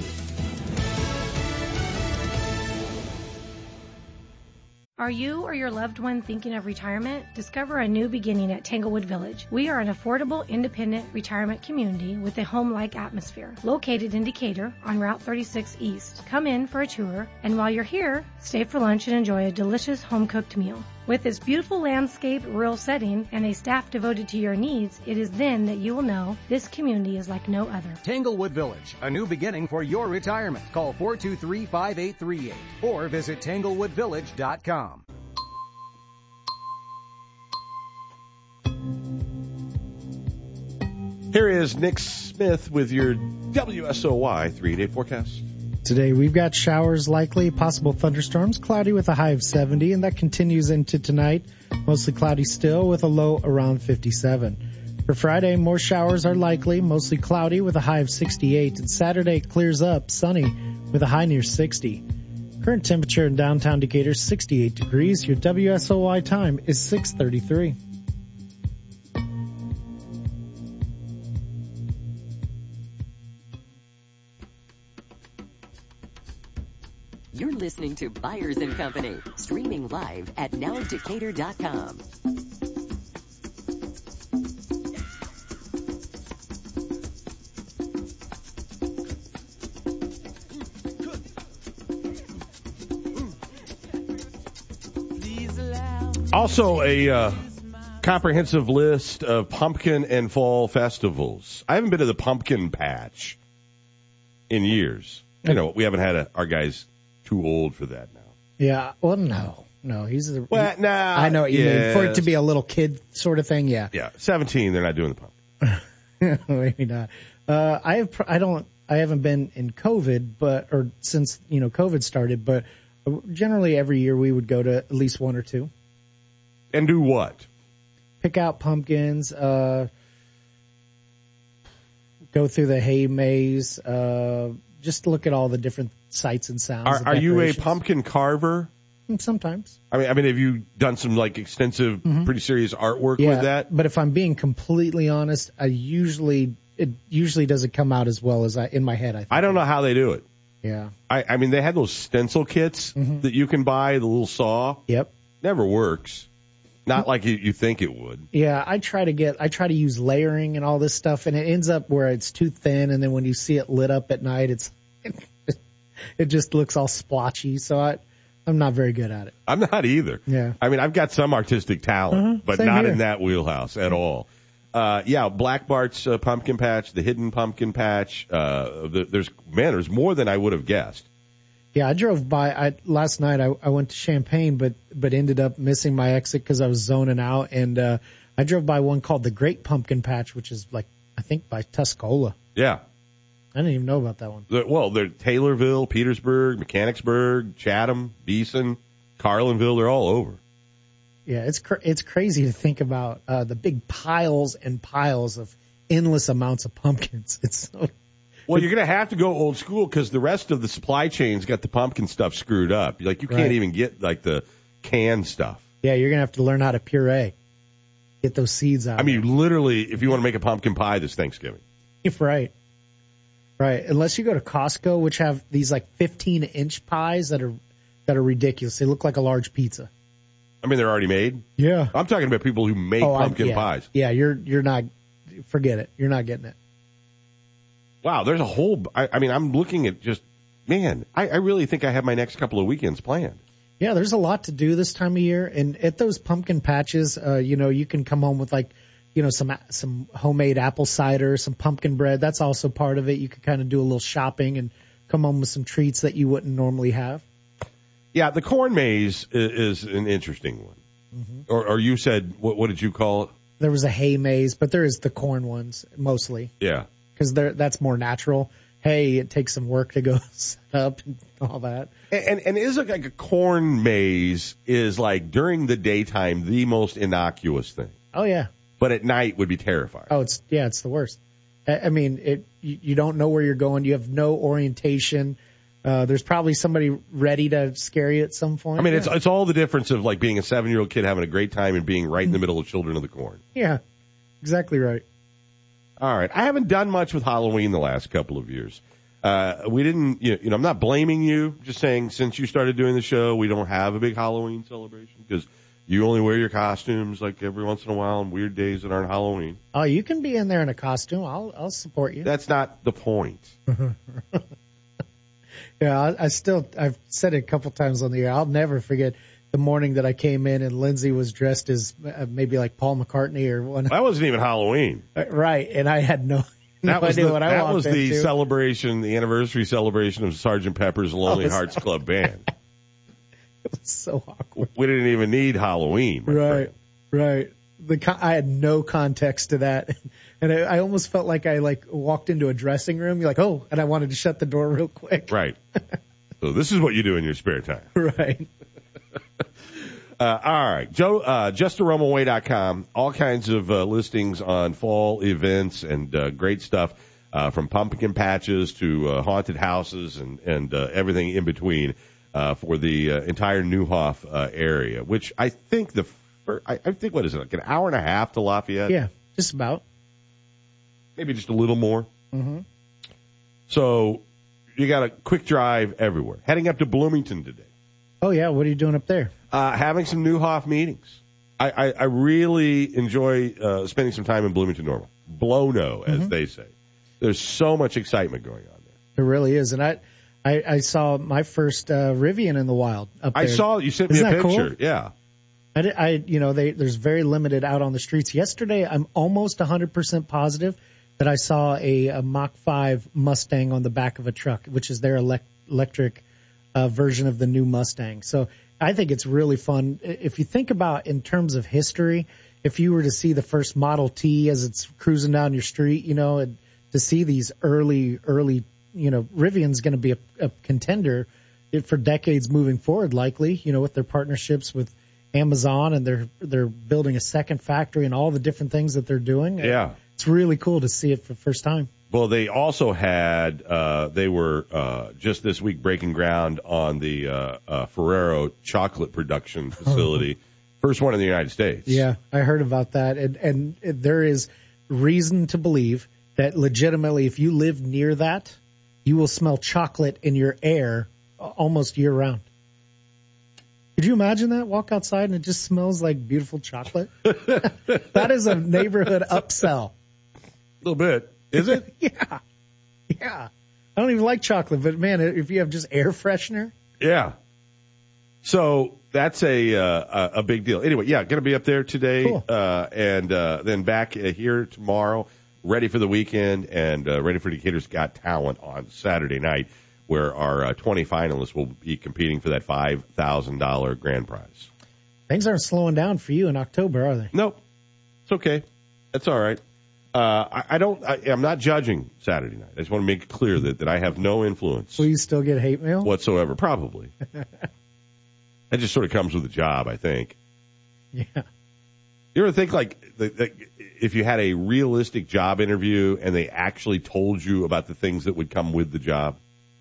Are you or your loved one thinking of retirement? Discover a new beginning at Tanglewood Village. We are an affordable, independent retirement community with a home-like atmosphere. Located in Decatur on Route thirty-six East. Come in for a tour, and while you're here, stay for lunch and enjoy a delicious home-cooked meal. With this beautiful landscape, rural setting, and a staff devoted to your needs, it is then that you will know this community is like no other. Tanglewood Village, a new beginning for your retirement. Call four two three, five eight three eight or visit tanglewood village dot com. Here is Nick Smith with your W S O Y three-day forecast. Today we've got showers likely, possible thunderstorms, cloudy with a high of seventy, and that continues into tonight. Mostly cloudy still with a low around fifty-seven. For Friday, more showers are likely, mostly cloudy with a high of sixty-eight, and Saturday clears up, sunny with a high near sixty. Current temperature in downtown Decatur, sixty-eight degrees. Your W S O Y time is six thirty-three. You're listening to Byers and Company, streaming live at now decatur dot com. Also, a uh, comprehensive list of pumpkin and fall festivals. I haven't been to the pumpkin patch in years. You know, we haven't had a, our guy's too old for that now. Yeah, well, no. No, he's the. Well, he, nah, I know what you yes. mean. For it to be a little kid sort of thing, yeah. Yeah, seventeen, they're not doing the pumpkin. Maybe not. Uh, I have, I don't, I haven't been in COVID, but, or since, you know, COVID started, but generally every year we would go to at least one or two. And do what? Pick out pumpkins, uh, go through the hay maze, uh, just look at all the different sights and sounds. Are, are you a pumpkin carver? Sometimes. I mean, I mean, have you done some like extensive, mm-hmm. pretty serious artwork yeah, with that? But if I'm being completely honest, I usually it usually doesn't come out as well as I in my head. I think. I don't know how they do it. Yeah. I, I mean, they had those stencil kits mm-hmm. that you can buy, the little saw. Yep. Never works. Not like you, you think it would. Yeah, I try to get, I try to use layering and all this stuff, and it ends up where it's too thin, and then when you see it lit up at night, it's it just looks all splotchy. So I, I'm not very good at it. I'm not either. Yeah. I mean, I've got some artistic talent, uh-huh. but Same not here. in that wheelhouse at all. Uh, yeah, Black Bart's uh, pumpkin patch, the hidden pumpkin patch. Uh, the, there's man, there's more than I would have guessed. Yeah, I drove by I, last night. I, I went to Champaign, but but ended up missing my exit because I was zoning out. And uh, I drove by one called the Great Pumpkin Patch, which is like I think by Tuscola. Yeah, I didn't even know about that one. The, well, they're Taylorville, Petersburg, Mechanicsburg, Chatham, Beeson, Carlinville. They're all over. Yeah, it's cr- it's crazy to think about uh, the big piles and piles of endless amounts of pumpkins. It's so. Well, you're going to have to go old school because the rest of the supply chain's got the pumpkin stuff screwed up. Like, you can't Right. even get, like, the canned stuff. Yeah, you're going to have to learn how to puree. Get those seeds out. I mean, literally, if you want to make a pumpkin pie this Thanksgiving. Right. Right. Unless you go to Costco, which have these, like, fifteen-inch pies that are that are ridiculous. They look like a large pizza. I mean, they're already made? Yeah. I'm talking about people who make Oh, I- pumpkin yeah. pies. Yeah, you're you're not. Forget it. You're not getting it. Wow, there's a whole, I, I mean, I'm looking at just, man, I, I really think I have my next couple of weekends planned. Yeah, there's a lot to do this time of year, and at those pumpkin patches, uh, you know, you can come home with like, you know, some some homemade apple cider, some pumpkin bread. That's also part of it. You can kind of do a little shopping and come home with some treats that you wouldn't normally have. Yeah, the corn maze is, is an interesting one. Mm-hmm. Or, or you said, what, what did you call it? There was a hay maze, but there is the corn ones mostly. Yeah. Because that's more natural. Hay, it takes some work to go set up and all that. And, and, and is it like a corn maze is like during the daytime the most innocuous thing? Oh, yeah. But at night would be terrifying. Oh, it's yeah, it's the worst. I, I mean, it you, you don't know where you're going. You have no orientation. Uh, there's probably somebody ready to scare you at some point. I mean, yeah. it's it's all the difference of like being a seven-year-old kid having a great time and being right in the middle of Children of the Corn. Yeah, exactly right. All right. I haven't done much with Halloween the last couple of years. Uh, we didn't, you know, you know, I'm not blaming you, just saying since you started doing the show, we don't have a big Halloween celebration because you only wear your costumes like every once in a while on weird days that aren't Halloween. Oh, you can be in there in a costume. I'll I'll support you. That's not the point. Yeah, I, I still, I've said it a couple times on the air. I'll never forget the morning that I came in and Lindsay was dressed as uh, maybe like Paul McCartney or one. That wasn't even Halloween. Uh, right, and I had no, no That was idea the, what I that walked was the into. celebration, the anniversary celebration of Sergeant Pepper's Lonely Oh, it's- Hearts Club Band. It was so awkward. We didn't even need Halloween. my Right, friend. right. The con- I had no context to that, and I, I almost felt like I like walked into a dressing room. You're like, oh, and I wanted to shut the door real quick. Right. So this is what you do in your spare time. Right. Uh, all right. Joe, uh, just a rome away dot com. All kinds of uh, listings on fall events and uh, great stuff uh, from pumpkin patches to uh, haunted houses and, and uh, everything in between uh, for the uh, entire Neuhoff uh, area, which I think the fir- I, I think, what is it, like an hour and a half to Lafayette? Yeah, just about. Maybe just a little more. Mm-hmm. So you got a quick drive everywhere. Heading up to Bloomington today. Oh, yeah. What are you doing up there? Uh, having some Neuhoff meetings. I, I, I really enjoy uh, spending some time in Bloomington Normal. Blow-no, as mm-hmm. they say. There's so much excitement going on there. There really is. And I I, I saw my first uh, Rivian in the wild up there. I saw you sent Isn't me a that picture. Cool? Yeah. I, did, I you know they there's very limited out on the streets. Yesterday, I'm almost one hundred percent positive that I saw a, a Mach five Mustang on the back of a truck, which is their elect, electric uh, version of the new Mustang. So I think it's really fun. If you think about in terms of history, if you were to see the first Model T as it's cruising down your street, you know, and to see these early early you know, Rivian's going to be a, a contender for decades moving forward, likely, you know, with their partnerships with Amazon, and they're they're building a second factory and all the different things that they're doing. Yeah. It's really cool to see it for the first time. Well, they also had, uh, they were uh, just this week breaking ground on the uh, uh, Ferrero chocolate production facility, first one in the United States. Yeah, I heard about that, and and there is reason to believe that legitimately, if you live near that, you will smell chocolate in your air almost year round. Could you imagine that? Walk outside and it just smells like beautiful chocolate. That is a neighborhood upsell. A little bit. Is it? Yeah. Yeah. I don't even like chocolate, but man, if you have just air freshener. Yeah. So that's a uh, a big deal. Anyway, yeah, going to be up there today, cool. uh, and uh, then back uh, here tomorrow. Ready for the weekend and uh, ready for Decatur's Got Talent on Saturday night, where our uh, twenty finalists will be competing for that five thousand dollars grand prize. Things aren't slowing down for you in October, are they? Nope. It's okay. That's all right. Uh, I, I don't, I, I'm not judging Saturday night. I just want to make it clear that, that I have no influence. Will you still get hate mail? Whatsoever. Probably. That just sort of comes with the job, I think. Yeah. You ever think, like, the, the, if you had a realistic job interview and they actually told you about the things that would come with the job?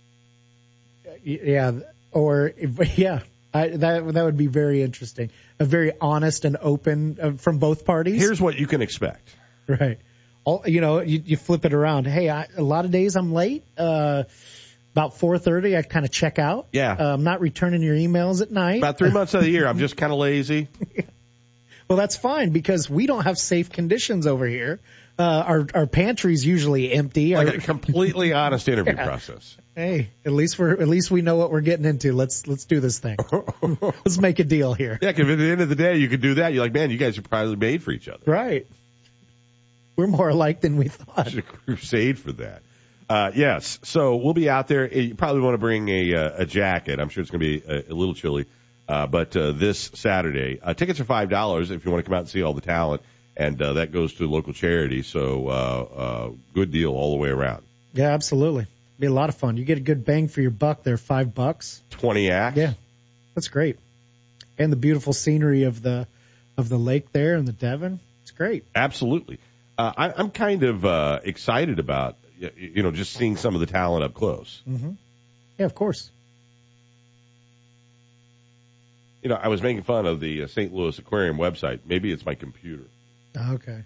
Yeah, or, yeah, I, that that would be very interesting. A very honest and open uh, from both parties. Here's what you can expect. Right. All, you know, you, you flip it around. Hey, I, a lot of days I'm late. Uh, about four thirty, I kind of check out. Yeah. Uh, I'm not returning your emails at night. About three months of the year, I'm just kind of lazy. Yeah. Well, that's fine because we don't have safe conditions over here. Uh, our our pantry's usually empty. Like our, a completely honest interview yeah. process. Hey, at least we're at least we know what we're getting into. Let's let's do this thing. Let's make a deal here. Yeah, because at the end of the day, you could do that. You're like, man, you guys are probably made for each other. Right. We're more alike than we thought. There's a crusade for that. Uh, yes. So we'll be out there. You probably want to bring a uh, a jacket. I'm sure it's going to be a, a little chilly. Uh, but uh, this Saturday, uh, tickets are five dollars if you want to come out and see all the talent, and uh, that goes to local charity. So uh, uh, good deal all the way around. Yeah, absolutely. Be a lot of fun. You get a good bang for your buck there, five bucks. twenty acts. Yeah, that's great. And the beautiful scenery of the of the lake there and the Devon. It's great. Absolutely. Uh, I, I'm kind of uh, excited about, you know, just seeing some of the talent up close. Mm-hmm. Yeah, of course. You know, I was making fun of the uh, Saint Louis Aquarium website. Maybe it's my computer. Okay.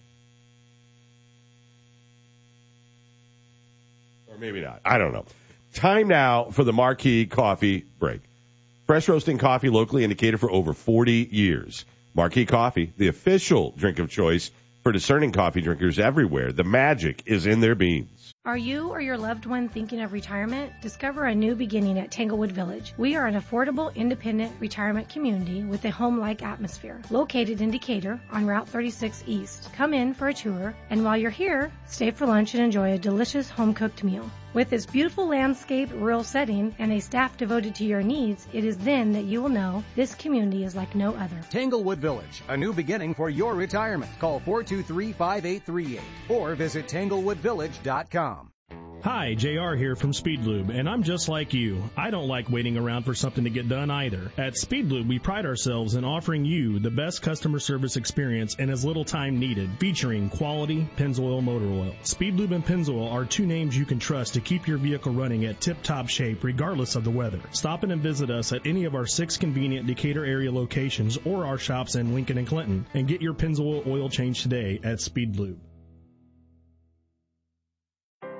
Or maybe not. I don't know. Time now for the Marquee Coffee break. Fresh roasting coffee locally indicated for over forty years. Marquee Coffee, the official drink of choice for discerning coffee drinkers everywhere. The magic is in their beans. Are you or your loved one thinking of retirement? Discover a new beginning at Tanglewood Village. We are an affordable, independent retirement community with a home-like atmosphere. Located in Decatur on Route thirty-six East. Come in for a tour, and while you're here, stay for lunch and enjoy a delicious home-cooked meal. With its beautiful landscape, rural setting, and a staff devoted to your needs, it is then that you will know this community is like no other. Tanglewood Village, a new beginning for your retirement. Call four two three, five eight three eight or visit tanglewood village dot com. Hi, J R here from Speedlube, and I'm just like you. I don't like waiting around for something to get done either. At Speedlube, we pride ourselves in offering you the best customer service experience in as little time needed, featuring quality Pennzoil motor oil. Speedlube and Pennzoil are two names you can trust to keep your vehicle running at tip-top shape regardless of the weather. Stop in and visit us at any of our six convenient Decatur area locations or our shops in Lincoln and Clinton, and get your Pennzoil oil change today at Speedlube.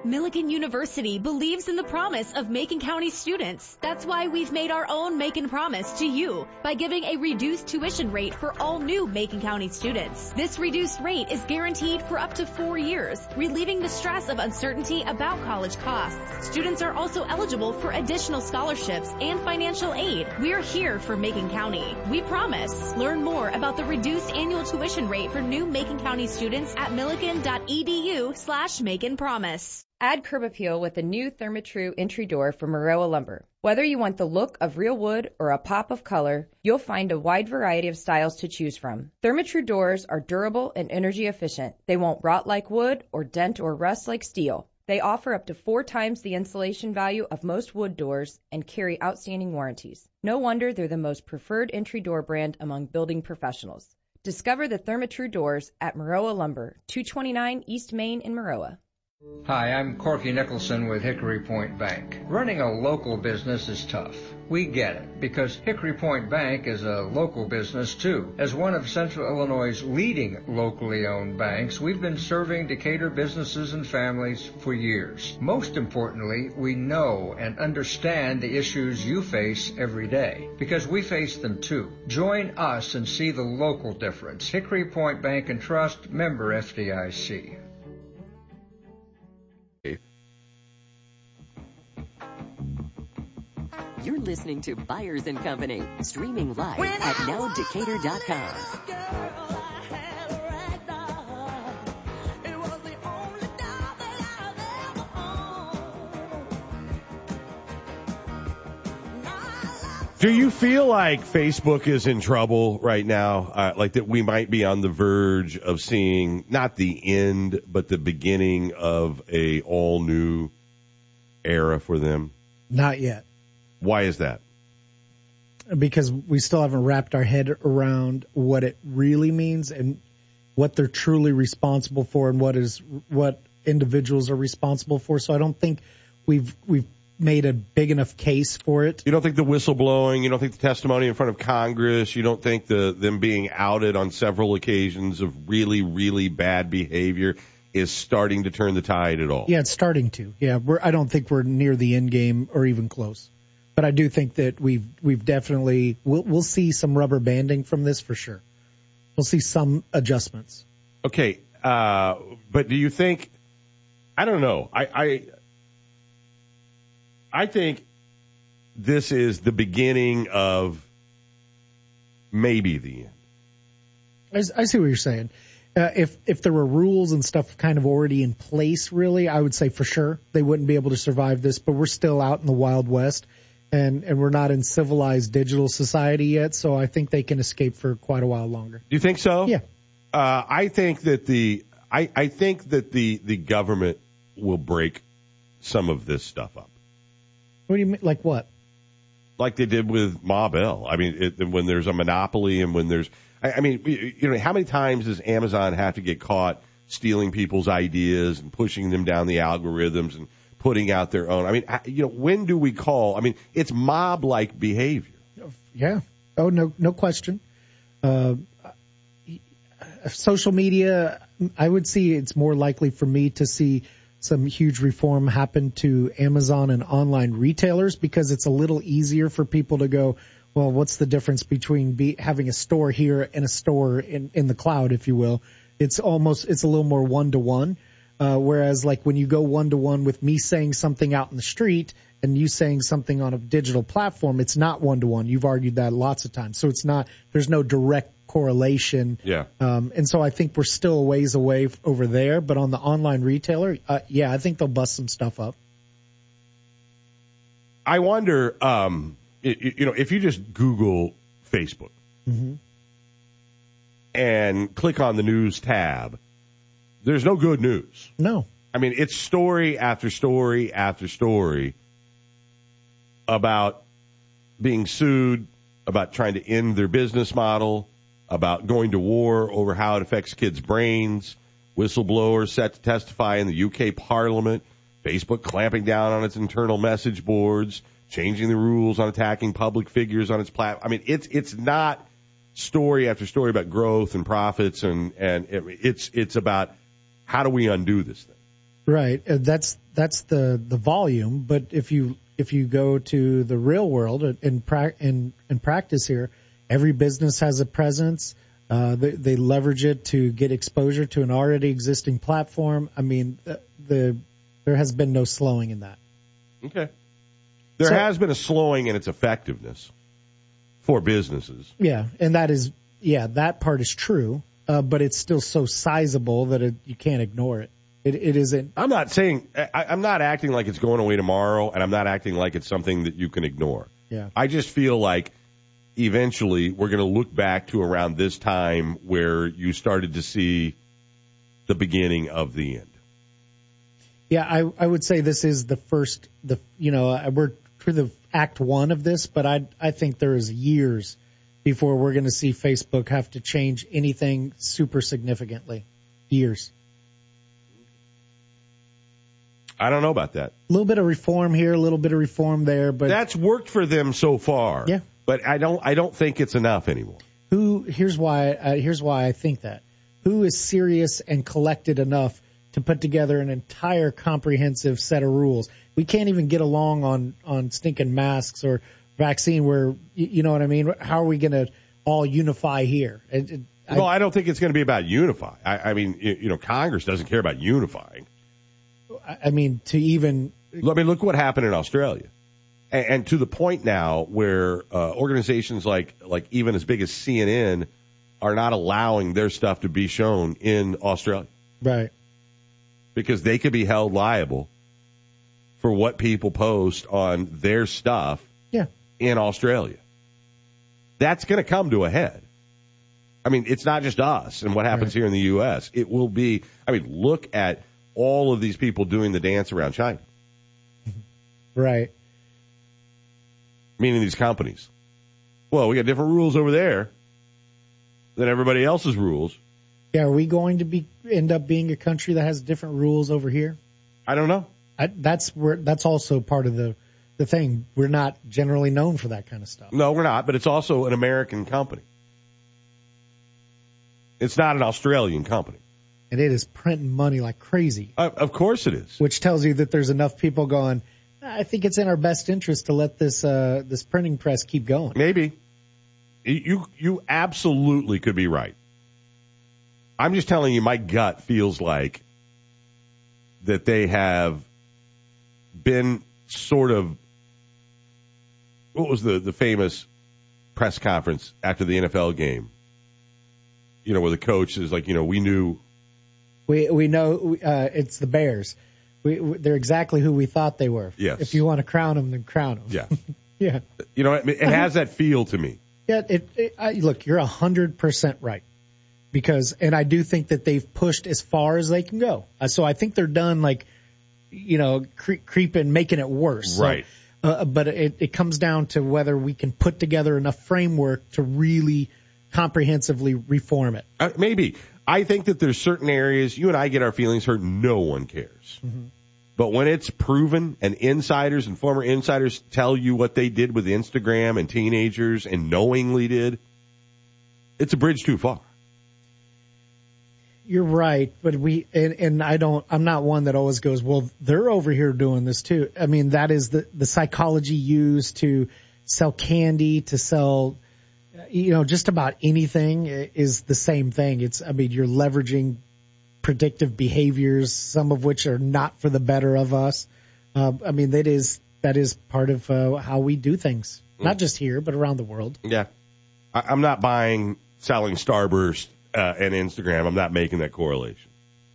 Millikan University believes in the promise of Macon County students. That's why we've made our own Macon Promise to you by giving a reduced tuition rate for all new Macon County students. This reduced rate is guaranteed for up to four years, relieving the stress of uncertainty about college costs. Students are also eligible for additional scholarships and financial aid. We're here for Macon County. We promise. Learn more about the reduced annual tuition rate for new Macon County students at millikan.edu slash Macon Promise. Add curb appeal with a new Therma-Tru entry door from Maroa Lumber. Whether you want the look of real wood or a pop of color, you'll find a wide variety of styles to choose from. Therma-Tru doors are durable and energy efficient. They won't rot like wood or dent or rust like steel. They offer up to four times the insulation value of most wood doors and carry outstanding warranties. No wonder they're the most preferred entry door brand among building professionals. Discover the Therma-Tru doors at Maroa Lumber, two twenty-nine East Main in Maroa. Hi, I'm Corky Nicholson with Hickory Point Bank. Running a local business is tough. We get it, because Hickory Point Bank is a local business too. As one of Central Illinois' leading locally owned banks, we've been serving Decatur businesses and families for years. Most importantly, we know and understand the issues you face every day, because we face them too. Join us and see the local difference. Hickory Point Bank and Trust, member F D I C. You're listening to Byers and Company, streaming live at now decatur dot com. Do you feel like Facebook is in trouble right now? Uh, like that we might be on the verge of seeing not the end, but the beginning of a all new era for them? Not yet. Why is that? Because we still haven't wrapped our head around what it really means and what they're truly responsible for and what is what individuals are responsible for. So I don't think we've we've made a big enough case for it. You don't think the whistleblowing, you don't think the testimony in front of Congress, you don't think the them being outed on several occasions of really, really bad behavior is starting to turn the tide at all? Yeah, it's starting to. Yeah, we're I don't think we're near the end game or even close. But I do think that we've we've definitely we'll we'll see some rubber banding from this for sure. We'll see some adjustments. Okay, uh, but do you think? I don't know. I, I I think this is the beginning of maybe the end. I, I see what you're saying. Uh, if if there were rules and stuff kind of already in place, really, I would say for sure they wouldn't be able to survive this. But we're still out in the Wild West. And, and we're not in civilized digital society yet, so I think they can escape for quite a while longer. Do you think so? Yeah. Uh, I think that the I, I think that the, the government will break some of this stuff up. What do you mean? Like what? Like they did with Ma Bell. I mean, it, when there's a monopoly and when there's, I, I mean, you know, how many times does Amazon have to get caught stealing people's ideas and pushing them down the algorithms and putting out their own? I mean, you know, when do we call? I mean, it's mob-like behavior. Yeah. Oh, no, no question. Uh, social media, I would see it's more likely for me to see some huge reform happen to Amazon and online retailers because it's a little easier for people to go, well, what's the difference between be, having a store here and a store in, in the cloud, if you will? It's almost, it's a little more one-to-one. Uh, whereas like when you go one to one with me saying something out in the street and you saying something on a digital platform, it's not one to one. You've argued that lots of times. So it's not, there's no direct correlation. Yeah. Um, and so I think we're still a ways away f- over there. But on the online retailer, uh, yeah, I think they'll bust some stuff up. I wonder, um, it, you know, if you just Google Facebook mm-hmm. and click on the news tab, there's no good news. No. I mean, it's story after story after story about being sued, about trying to end their business model, about going to war over how it affects kids' brains, whistleblowers set to testify in the U K Parliament, Facebook clamping down on its internal message boards, changing the rules on attacking public figures on its platform. I mean, it's it's not story after story about growth and profits, and, and it's it's about how do we undo this thing? Right. Uh, That's that's the, the volume. But if you if you go to the real world in pra- in, in practice here, every business has a presence. Uh, they, they leverage it to get exposure to an already existing platform. I mean, the, the there has been no slowing in that. Okay. There So- has been a slowing in its effectiveness for businesses. Yeah, and that is yeah that part is true. Uh, but it's still so sizable that it, you can't ignore it. It, it isn't. I'm not saying I, I'm not acting like it's going away tomorrow, and I'm not acting like it's something that you can ignore. Yeah. I just feel like eventually we're going to look back to around this time where you started to see the beginning of the end. Yeah, I I would say this is the first. The you know uh, we're through the act one of this, but I I think there is years before we're going to see Facebook have to change anything super significantly. Years. I don't know about that. A little bit of reform here, a little bit of reform there, but That's worked for them so far. Yeah. But I don't I don't think it's enough anymore. who? Here's why. Uh, here's why I think that. Who is serious and collected enough to put together an entire comprehensive set of rules? We can't even get along on on stinking masks or vaccine. Where you, you know what I mean? How are we going to all unify here? It, it, No, I, I don't think it's going to be about unify. I, I mean, you, you know, Congress doesn't care about unifying. I, I mean, to even. I mean, look what happened in Australia. And, and to the point now where uh, organizations like, like even as big as C N N are not allowing their stuff to be shown in Australia. Right. Because they could be held liable for what people post on their stuff yeah. in Australia. That's going to come to a head. I mean, it's not just us and what happens right. here in the U S. It will be, I mean, look at all of these people doing the dance around China. Right. Meaning these companies. Well, we got different rules over there than everybody else's rules. Yeah, are we going to be end up being a country that has different rules over here? I don't know. I, that's where that's also part of the the thing. We're not generally known for that kind of stuff. No, we're not, but it's also an American company. It's not an Australian company. And it is printing money like crazy. Uh, of course it is. Which tells you that there's enough people going, I think it's in our best interest to let this uh, this printing press keep going. Maybe. You you absolutely could be right. I'm just telling you, my gut feels like that they have been sort of, what was the, the famous press conference after the N F L game? You know, where the coach is like, you know, we knew. We we know uh, it's the Bears. We, we they're exactly who we thought they were. Yes. If you want to crown them, then crown them. Yeah. yeah. You know, it, it has that feel to me. Yeah. It, it, I, look, you're a hundred percent right. Because, and I do think that they've pushed as far as they can go. Uh, so I think they're done, like, you know, cre- creeping, making it worse. Right. So, uh, but it, it comes down to whether we can put together enough framework to really comprehensively reform it. Uh, maybe. I think that there's certain areas, you and I get our feelings hurt, no one cares. Mm-hmm. But when it's proven and insiders and former insiders tell you what they did with Instagram and teenagers and knowingly did, it's a bridge too far. You're right, but we and, and I don't. I'm not one that always goes, well, they're over here doing this too. I mean, that is the the psychology used to sell candy, to sell, you know, just about anything is the same thing. It's, I mean, you're leveraging predictive behaviors, some of which are not for the better of us. Uh, I mean, that is that is part of uh, how we do things, mm. not just here, but around the world. Yeah, I, I'm not buying selling Starburst. Uh, and Instagram, I'm not making that correlation.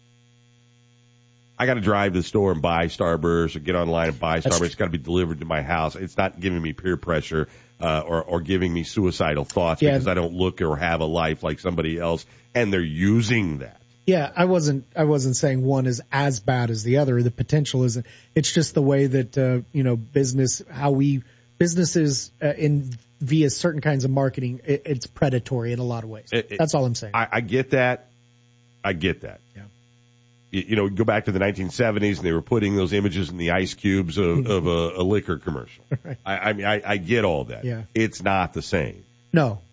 I got to drive to the store and buy Starburst or get online and buy Starburst. It's got to be delivered to my house. It's not giving me peer pressure uh, or, or giving me suicidal thoughts yeah. because I don't look or have a life like somebody else, and they're using that. Yeah, I wasn't. I wasn't saying one is as bad as the other. The potential isn't. It's just the way that uh, you know business, how we businesses uh, in. Via certain kinds of marketing, it, it's predatory in a lot of ways. It, it, That's all I'm saying. I, I get that. I get that. Yeah. You, you know, go back to the nineteen seventies, and they were putting those images in the ice cubes of, of a, a liquor commercial. Right. I, I mean, I, I get all that. Yeah. It's not the same. No,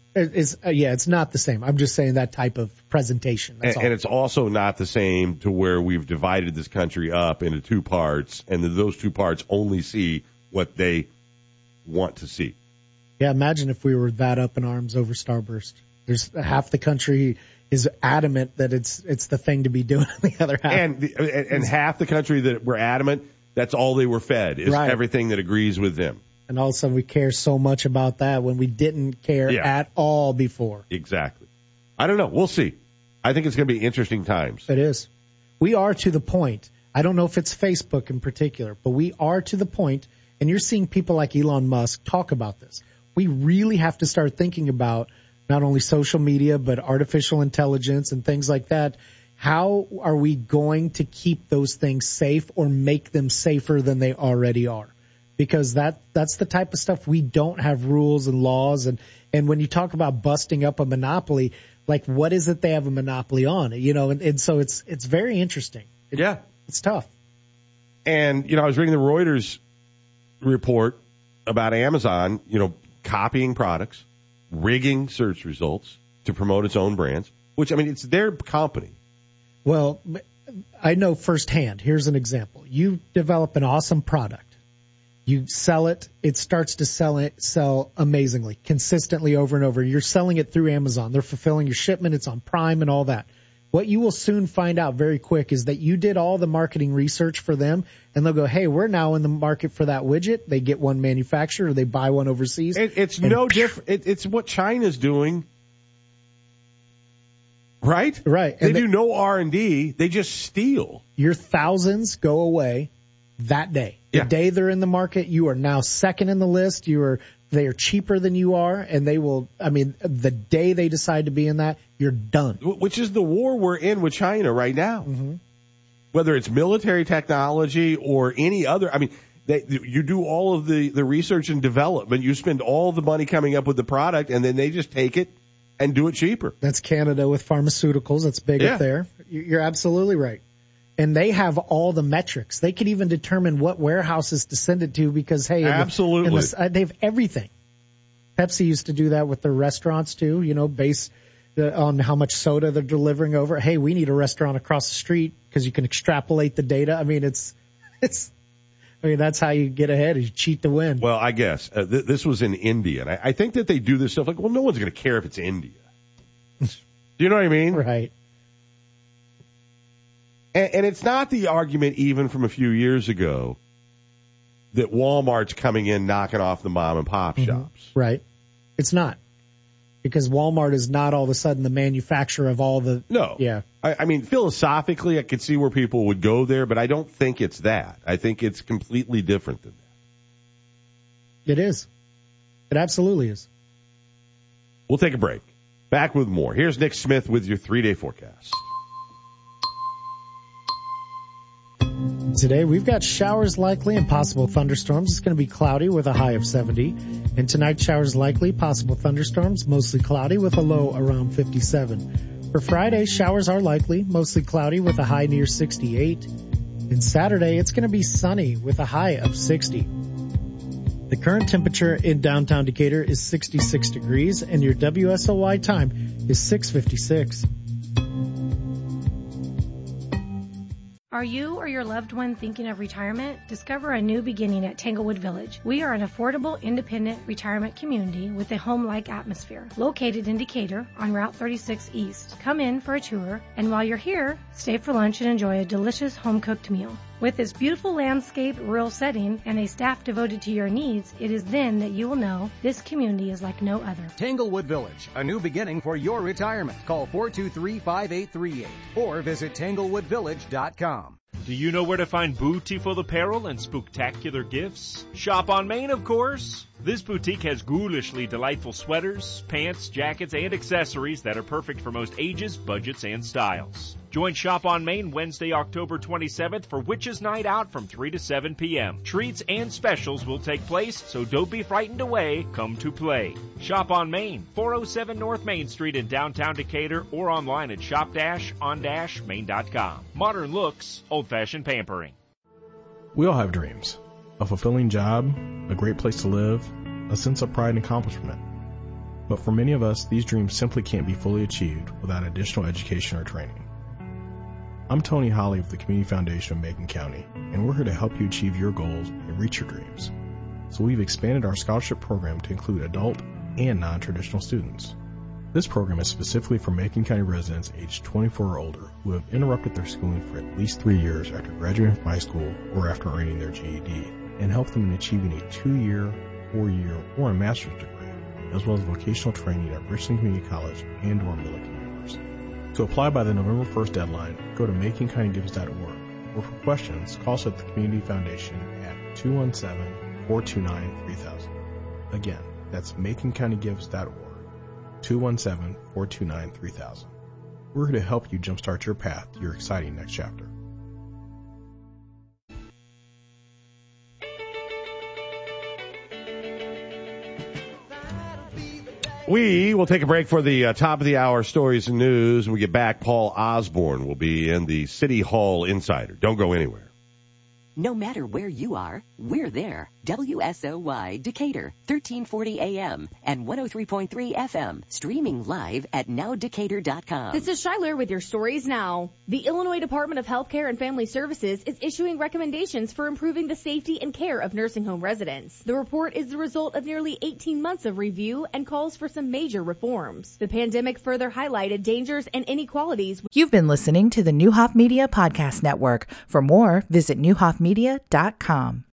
It's, uh, yeah, it's not the same. I'm just saying that type of presentation. That's And, all. and it's also not the same to where we've divided this country up into two parts, and that those two parts only see what they want to see. Yeah, imagine if we were that up in arms over Starburst. There's half the country is adamant that it's it's the thing to be doing, and the other half. And, the, and, and half the country that were adamant, that's all they were fed, is Right. everything that agrees with them. And all of a sudden we care so much about that when we didn't care Yeah. at all before. Exactly. I don't know. We'll see. I think it's going to be interesting times. It is. We are to the point. I don't know if it's Facebook in particular, but we are to the point, and you're seeing people like Elon Musk talk about this. We really have to start thinking about not only social media, but artificial intelligence and things like that. How are we going to keep those things safe or make them safer than they already are? Because that that's the type of stuff we don't have rules and laws. And, and when you talk about busting up a monopoly, like what is it they have a monopoly on? You know, and, and so it's it's very interesting. It, Yeah. It's tough. And, you know, I was reading the Reuters report about Amazon, you know, copying products, rigging search results to promote its own brands, which, I mean, it's their company. Well, I know firsthand. Here's an example. You develop an awesome product. You sell it. It starts to sell it, sell amazingly, consistently over and over. You're selling it through Amazon. They're fulfilling your shipment. It's on Prime and all that. What you will soon find out very quick is that you did all the marketing research for them, and they'll go, hey, we're now in the market for that widget. They get one manufacturer, or they buy one overseas. It, it's and no different. It, it's what China's doing, right? Right. They And do the- no R and D. They just steal. Your thousands go away that day. The Yeah. day they're in the market, you are now second in the list. You are they are cheaper than you are, and they will. I mean, the day they decide to be in that, you're done. Which is the war we're in with China right now. Mm-hmm. Whether it's military technology or any other, I mean, they, you do all of the, the research and development. You spend all the money coming up with the product, and then they just take it and do it cheaper. That's Canada with pharmaceuticals. That's big Yeah. up there. You- You're absolutely right. And they have all the metrics. They could even determine what warehouses to send it to because, hey, in the- Absolutely. in the, uh, they have everything. Pepsi used to do that with their restaurants too, you know, based the, on how much soda they're delivering over. Hey, we need a restaurant across the street because you can extrapolate the data. I mean, it's, it's, I mean, that's how you get ahead is you cheat to win. Well, I guess uh, th- this was in India, and I, I think that they do this stuff like, well, no one's going to care if it's India. Do you know what I mean? Right. And, and it's not the argument even from a few years ago that Walmart's coming in knocking off the mom and pop Mhm. shops. Right. It's not. Because Walmart is not all of a sudden the manufacturer of all the. No. Yeah. I, I mean, philosophically, I could see where people would go there, but I don't think it's that. I think it's completely different than that. It is. It absolutely is. We'll take a break. Back with more. Here's Nick Smith with your three-day forecast. Today we've got showers likely and possible thunderstorms. It's going to be cloudy with a high of seventy. And tonight showers likely, possible thunderstorms, mostly cloudy with a low around fifty-seven. For Friday, showers are likely, mostly cloudy with a high near sixty-eight. And Saturday, it's going to be sunny with a high of sixty. The current temperature in downtown Decatur is sixty-six degrees and your W S O Y time is six fifty-six. Are you or your loved one thinking of retirement? Discover a new beginning at Tanglewood Village. We are an affordable, independent retirement community with a home-like atmosphere. Located in Decatur on Route thirty-six East. Come in for a tour, and while you're here, stay for lunch and enjoy a delicious home-cooked meal. With this beautiful landscape, rural setting, and a staff devoted to your needs, it is then that you will know this community is like no other. Tanglewood Village, a new beginning for your retirement. Call four two three, five eight three eight or visit tanglewood village dot com. Do you know where to find beautiful apparel and spooktacular gifts? Shop on Main, of course. This boutique has ghoulishly delightful sweaters, pants, jackets, and accessories that are perfect for most ages, budgets, and styles. Join Shop on Main Wednesday, October twenty-seventh for Witches Night Out from three to seven p.m. Treats and specials will take place, so don't be frightened away. Come to play. Shop on Main, four oh seven North Main Street in downtown Decatur, or online at shop on main dot com. Modern looks, old-fashioned pampering. We all have dreams. A fulfilling job, a great place to live, a sense of pride and accomplishment. But for many of us, these dreams simply can't be fully achieved without additional education or training. I'm Tony Holly with the Community Foundation of Macon County, and we're here to help you achieve your goals and reach your dreams. So we've expanded our scholarship program to include adult and non-traditional students. This program is specifically for Macon County residents aged twenty-four or older who have interrupted their schooling for at least three years after graduating from high school or after earning their G E D, and help them in achieving a two-year, four-year, or a master's degree, as well as vocational training at Richland Community College and or Millikan University. To apply by the November first deadline, go to macon county gives dot org, or for questions, call us at the Community Foundation at two one seven, four two nine, three thousand. Again, that's macon county gives dot org, two one seven, four two nine, three thousand. We're here to help you jumpstart your path to your exciting next chapter. We will take a break for the uh, top of the hour stories and news. When we get back, Paul Osborne will be in the City Hall Insider. Don't go anywhere. No matter where you are, we're there. W S O Y Decatur, thirteen forty A M and one oh three point three F M. Streaming live at now decatur dot com. This is Shyler with your stories now. The Illinois Department of Healthcare and Family Services is issuing recommendations for improving the safety and care of nursing home residents. The report is the result of nearly eighteen months of review and calls for some major reforms. The pandemic further highlighted dangers and inequalities. You've been listening to the Newhoff Media Podcast Network. For more, visit newhoff media dot com.